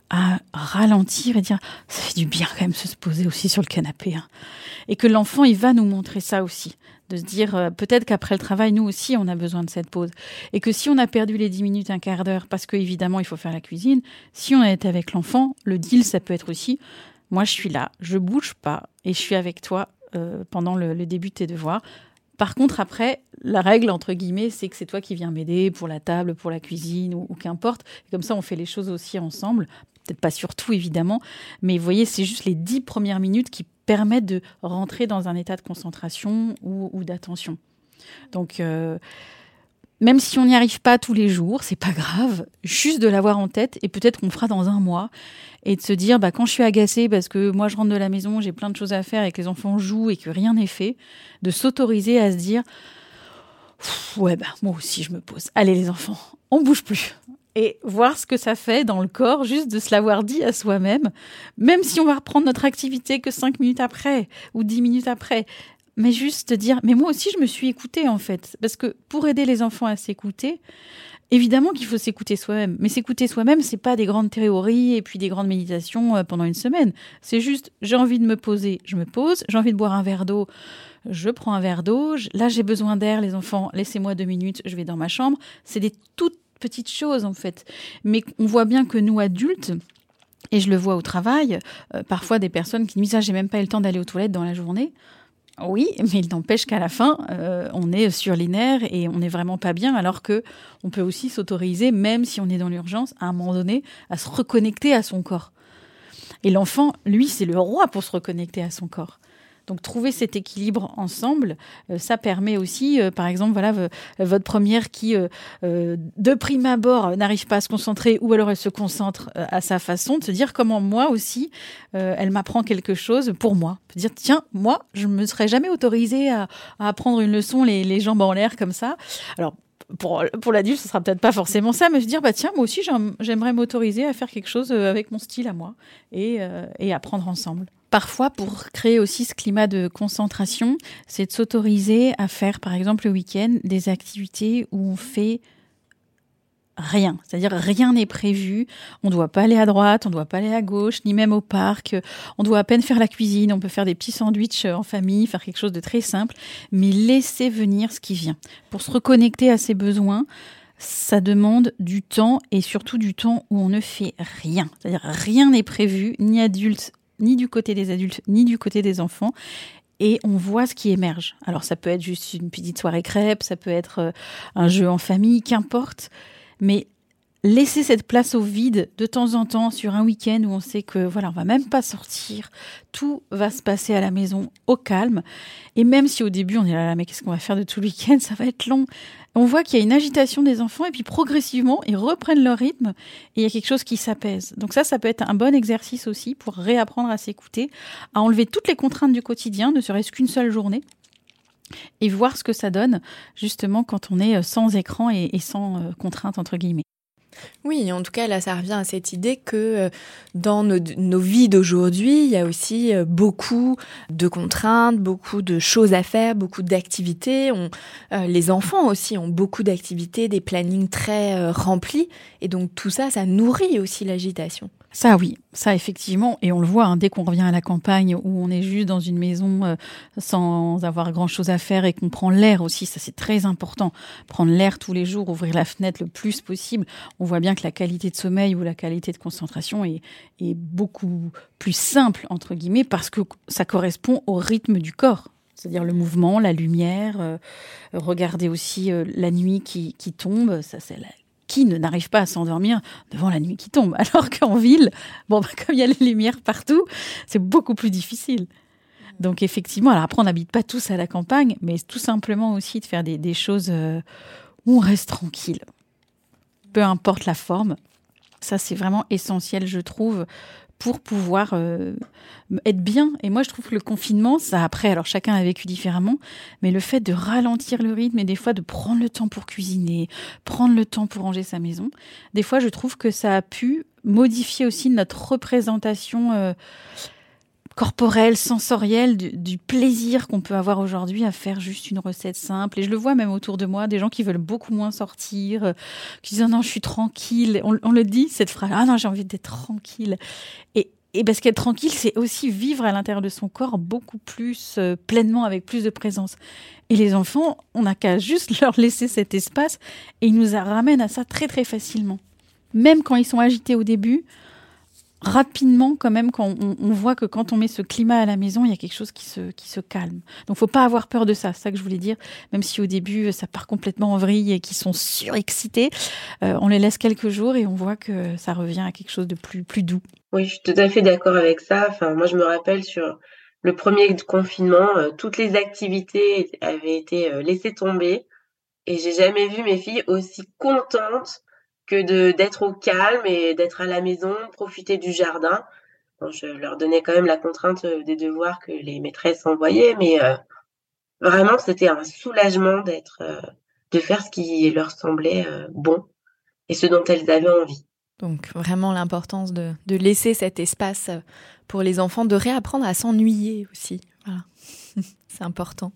à ralentir et dire ça fait du bien quand même de se poser aussi sur le canapé. Hein. Et que l'enfant, il va nous montrer ça aussi. De se dire euh, peut-être qu'après le travail, nous aussi, on a besoin de cette pause. Et que si on a perdu les dix minutes, un quart d'heure, parce qu'évidemment, il faut faire la cuisine, si on est avec l'enfant, le deal, ça peut être aussi moi, je suis là, je bouge pas et je suis avec toi euh, pendant le, le début de tes devoirs. Par contre, après, la règle, entre guillemets, c'est que c'est toi qui viens m'aider pour la table, pour la cuisine ou, ou qu'importe. Et comme ça, on fait les choses aussi ensemble. Peut-être pas sur tout, évidemment. Mais vous voyez, c'est juste les dix premières minutes qui permettent de rentrer dans un état de concentration ou, ou d'attention. Donc, euh, même si on n'y arrive pas tous les jours, c'est pas grave. Juste de l'avoir en tête et peut-être qu'on fera dans un mois. Et de se dire, bah, quand je suis agacée parce que moi, je rentre de la maison, j'ai plein de choses à faire et que les enfants jouent et que rien n'est fait, de s'autoriser à se dire, ouais, bah, moi aussi, je me pose. Allez, les enfants, on bouge plus. Et voir ce que ça fait dans le corps, juste de se l'avoir dit à soi-même, même si on va reprendre notre activité que cinq minutes après ou dix minutes après. Mais juste dire, mais moi aussi, je me suis écoutée, en fait. Parce que pour aider les enfants à s'écouter, évidemment qu'il faut s'écouter soi-même. Mais s'écouter soi-même, c'est pas des grandes théories et puis des grandes méditations pendant une semaine. C'est juste, j'ai envie de me poser, je me pose. J'ai envie de boire un verre d'eau, je prends un verre d'eau. Là, j'ai besoin d'air, les enfants, laissez-moi deux minutes, je vais dans ma chambre. C'est des toutes petites choses, en fait. Mais on voit bien que nous, adultes, et je le vois au travail, euh, parfois des personnes qui me disent « Ah, j'ai même pas eu le temps d'aller aux toilettes dans la journée ». Oui, mais il n'empêche qu'à la fin, euh, on est sur les nerfs et on n'est vraiment pas bien, alors que on peut aussi s'autoriser, même si on est dans l'urgence, à un moment donné, à se reconnecter à son corps. Et l'enfant, lui, c'est le roi pour se reconnecter à son corps. Donc, trouver cet équilibre ensemble, euh, ça permet aussi, euh, par exemple, voilà, v- votre première qui, euh, euh, de prime abord, n'arrive pas à se concentrer ou alors elle se concentre euh, à sa façon, de se dire comment moi aussi, euh, elle m'apprend quelque chose pour moi. De dire, tiens, moi, je me serais jamais autorisée à, à apprendre une leçon les, les jambes en l'air comme ça. Alors, Pour, pour l'adulte, ce sera peut-être pas forcément ça, mais se dire, bah tiens, moi aussi, j'aim- j'aimerais m'autoriser à faire quelque chose avec mon style à moi et, euh, et apprendre ensemble. Parfois, pour créer aussi ce climat de concentration, c'est de s'autoriser à faire, par exemple, le week-end, des activités où on fait rien. C'est-à-dire, rien n'est prévu. On ne doit pas aller à droite, on ne doit pas aller à gauche, ni même au parc. On doit à peine faire la cuisine. On peut faire des petits sandwichs en famille, faire quelque chose de très simple, mais laisser venir ce qui vient. Pour se reconnecter à ses besoins, ça demande du temps et surtout du temps où on ne fait rien. C'est-à-dire, rien n'est prévu, ni adulte, ni du côté des adultes, ni du côté des enfants. Et on voit ce qui émerge. Alors, ça peut être juste une petite soirée crêpe, ça peut être un jeu en famille, qu'importe. Mais laisser cette place au vide de temps en temps sur un week-end où on sait que voilà, on va même pas sortir, tout va se passer à la maison au calme. Et même si au début on est là, là mais qu'est-ce qu'on va faire de tout le week-end, ça va être long. On voit qu'il y a une agitation des enfants et puis progressivement ils reprennent leur rythme et il y a quelque chose qui s'apaise. Donc ça, ça peut être un bon exercice aussi pour réapprendre à s'écouter, à enlever toutes les contraintes du quotidien, ne serait-ce qu'une seule journée. Et voir ce que ça donne, justement, quand on est sans écran et, et sans euh, contrainte, entre guillemets. Oui, en tout cas, là, ça revient à cette idée que euh, dans nos, nos vies d'aujourd'hui, il y a aussi euh, beaucoup de contraintes, beaucoup de choses à faire, beaucoup d'activités. On, euh, les enfants aussi ont beaucoup d'activités, des plannings très euh, remplis. Et donc, tout ça, ça nourrit aussi l'agitation. Ça, oui, ça, effectivement. Et on le voit, hein, dès qu'on revient à la campagne où on est juste dans une maison euh, sans avoir grand-chose à faire et qu'on prend l'air aussi, ça, c'est très important. Prendre l'air tous les jours, ouvrir la fenêtre le plus possible. On voit bien que la qualité de sommeil ou la qualité de concentration est, est beaucoup plus simple, entre guillemets, parce que ça correspond au rythme du corps. C'est-à-dire le mouvement, la lumière, euh, regarder aussi euh, la nuit qui, qui tombe, ça, c'est la qui ne n'arrive pas à s'endormir devant la nuit qui tombe. Alors qu'en ville, bon, bah, comme il y a les lumières partout, c'est beaucoup plus difficile. Donc effectivement, alors après, on n'habite pas tous à la campagne, mais tout simplement aussi de faire des, des choses euh, où on reste tranquille. Peu importe la forme. Ça, c'est vraiment essentiel, je trouve, pour pouvoir euh, être bien. Et moi, je trouve que le confinement, ça après, alors chacun a vécu différemment, mais le fait de ralentir le rythme et des fois de prendre le temps pour cuisiner, prendre le temps pour ranger sa maison, des fois, je trouve que ça a pu modifier aussi notre représentation, euh, corporelle, sensorielle, du, du plaisir qu'on peut avoir aujourd'hui à faire juste une recette simple. Et je le vois même autour de moi, des gens qui veulent beaucoup moins sortir, euh, qui disent oh non, je suis tranquille. On, on le dit, cette phrase, ah non, j'ai envie d'être tranquille. Et, et parce qu'être tranquille, c'est aussi vivre à l'intérieur de son corps beaucoup plus euh, pleinement, avec plus de présence. Et les enfants, on n'a qu'à juste leur laisser cet espace et ils nous ramènent à ça très très facilement. Même quand ils sont agités au début, rapidement quand même, quand on, on voit que quand on met ce climat à la maison, il y a quelque chose qui se, qui se calme. Donc faut pas avoir peur de ça, c'est ça que je voulais dire. Même si au début ça part complètement en vrille et qu'ils sont surexcités, euh, on les laisse quelques jours et on voit que ça revient à quelque chose de plus, plus doux. Oui, je suis tout à fait d'accord avec ça. Enfin, moi je me rappelle sur le premier confinement, euh, toutes les activités avaient été euh, laissées tomber et j'ai jamais vu mes filles aussi contentes que de d'être au calme et d'être à la maison, profiter du jardin. Bon, je leur donnais quand même la contrainte des devoirs que les maîtresses envoyaient, mais euh, vraiment c'était un soulagement d'être, euh, de faire ce qui leur semblait euh, bon et ce dont elles avaient envie. Donc vraiment l'importance de, de laisser cet espace pour les enfants, de réapprendre à s'ennuyer aussi. Voilà. C'est important.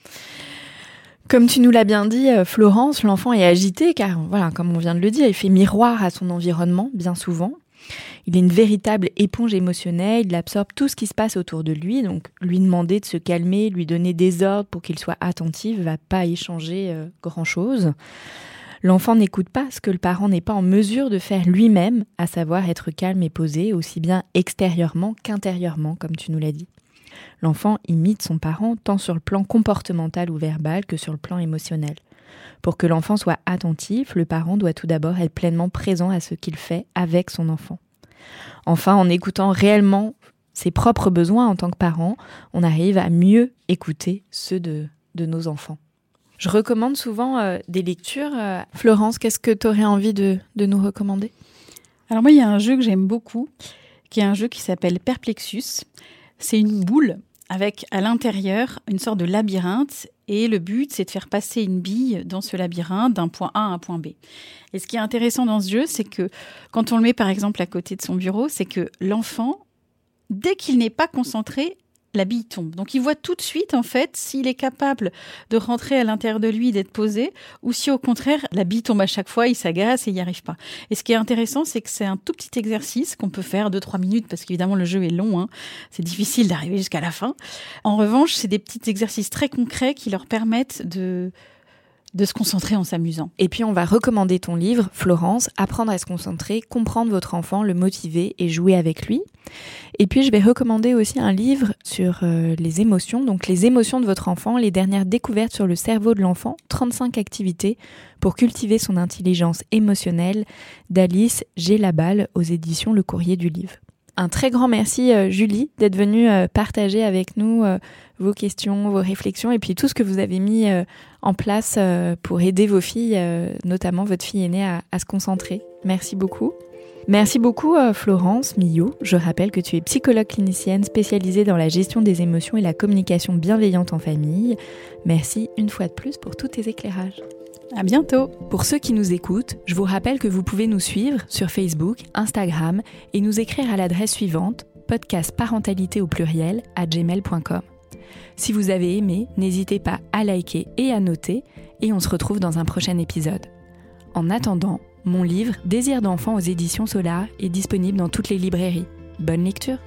Comme tu nous l'as bien dit, Florence, l'enfant est agité car, voilà, comme on vient de le dire, il fait miroir à son environnement, bien souvent. Il est une véritable éponge émotionnelle, il absorbe tout ce qui se passe autour de lui, donc lui demander de se calmer, lui donner des ordres pour qu'il soit attentif, ne va pas y changer euh, grand-chose. L'enfant n'écoute pas ce que le parent n'est pas en mesure de faire lui-même, à savoir être calme et posé, aussi bien extérieurement qu'intérieurement, comme tu nous l'as dit. L'enfant imite son parent tant sur le plan comportemental ou verbal que sur le plan émotionnel. Pour que l'enfant soit attentif, le parent doit tout d'abord être pleinement présent à ce qu'il fait avec son enfant. Enfin, en écoutant réellement ses propres besoins en tant que parent, on arrive à mieux écouter ceux de, de nos enfants. Je recommande souvent euh, des lectures. Euh, Florence, qu'est-ce que tu aurais envie de, de nous recommander ? Alors moi, il y a un jeu que j'aime beaucoup, qui est un jeu qui s'appelle Perplexus. C'est une boule avec à l'intérieur une sorte de labyrinthe et le but, c'est de faire passer une bille dans ce labyrinthe d'un point A à un point B. Et ce qui est intéressant dans ce jeu, c'est que quand on le met par exemple à côté de son bureau, c'est que l'enfant, dès qu'il n'est pas concentré, la bille tombe. Donc il voit tout de suite en fait s'il est capable de rentrer à l'intérieur de lui, d'être posé, ou si au contraire la bille tombe à chaque fois, il s'agace et il n'y arrive pas. Et ce qui est intéressant, c'est que c'est un tout petit exercice qu'on peut faire deux trois minutes parce qu'évidemment le jeu est long, hein. C'est difficile d'arriver jusqu'à la fin. En revanche, c'est des petits exercices très concrets qui leur permettent de de se concentrer en s'amusant. Et puis on va recommander ton livre, Florence, Apprendre à se concentrer, comprendre votre enfant, le motiver et jouer avec lui. Et puis je vais recommander aussi un livre sur euh, les émotions, donc les émotions de votre enfant, les dernières découvertes sur le cerveau de l'enfant, trente-cinq activités pour cultiver son intelligence émotionnelle, d'Alice Gélabal aux éditions Le Courrier du Livre. Un très grand merci euh, Julie d'être venue euh, partager avec nous euh, vos questions, vos réflexions et puis tout ce que vous avez mis euh, en place euh, pour aider vos filles, euh, notamment votre fille aînée, à, à se concentrer. Merci beaucoup. Merci beaucoup euh, Florence Millot. Je rappelle que tu es psychologue clinicienne spécialisée dans la gestion des émotions et la communication bienveillante en famille. Merci une fois de plus pour tous tes éclairages. À bientôt. Pour ceux qui nous écoutent, je vous rappelle que vous pouvez nous suivre sur Facebook, Instagram et nous écrire à l'adresse suivante podcastparentalité au pluriel à gmail point com. Si vous avez aimé, n'hésitez pas à liker et à noter et on se retrouve dans un prochain épisode. En attendant, mon livre Désir d'enfant aux éditions Solar est disponible dans toutes les librairies. Bonne lecture!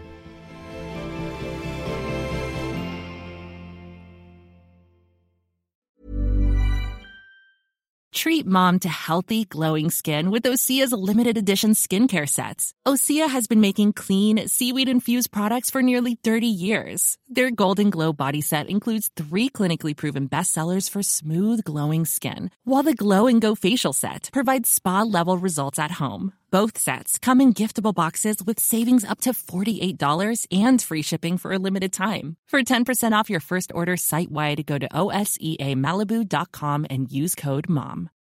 Treat mom to healthy, glowing skin with Osea's limited edition skincare sets. Osea has been making clean, seaweed-infused products for nearly thirty years. Their Golden Glow body set includes three clinically proven bestsellers for smooth, glowing skin, while the Glow and Go facial set provides spa-level results at home. Both sets come in giftable boxes with savings up to forty-eight dollars and free shipping for a limited time. For ten percent off your first order site-wide, go to O S E A Malibu dot com and use code MOM.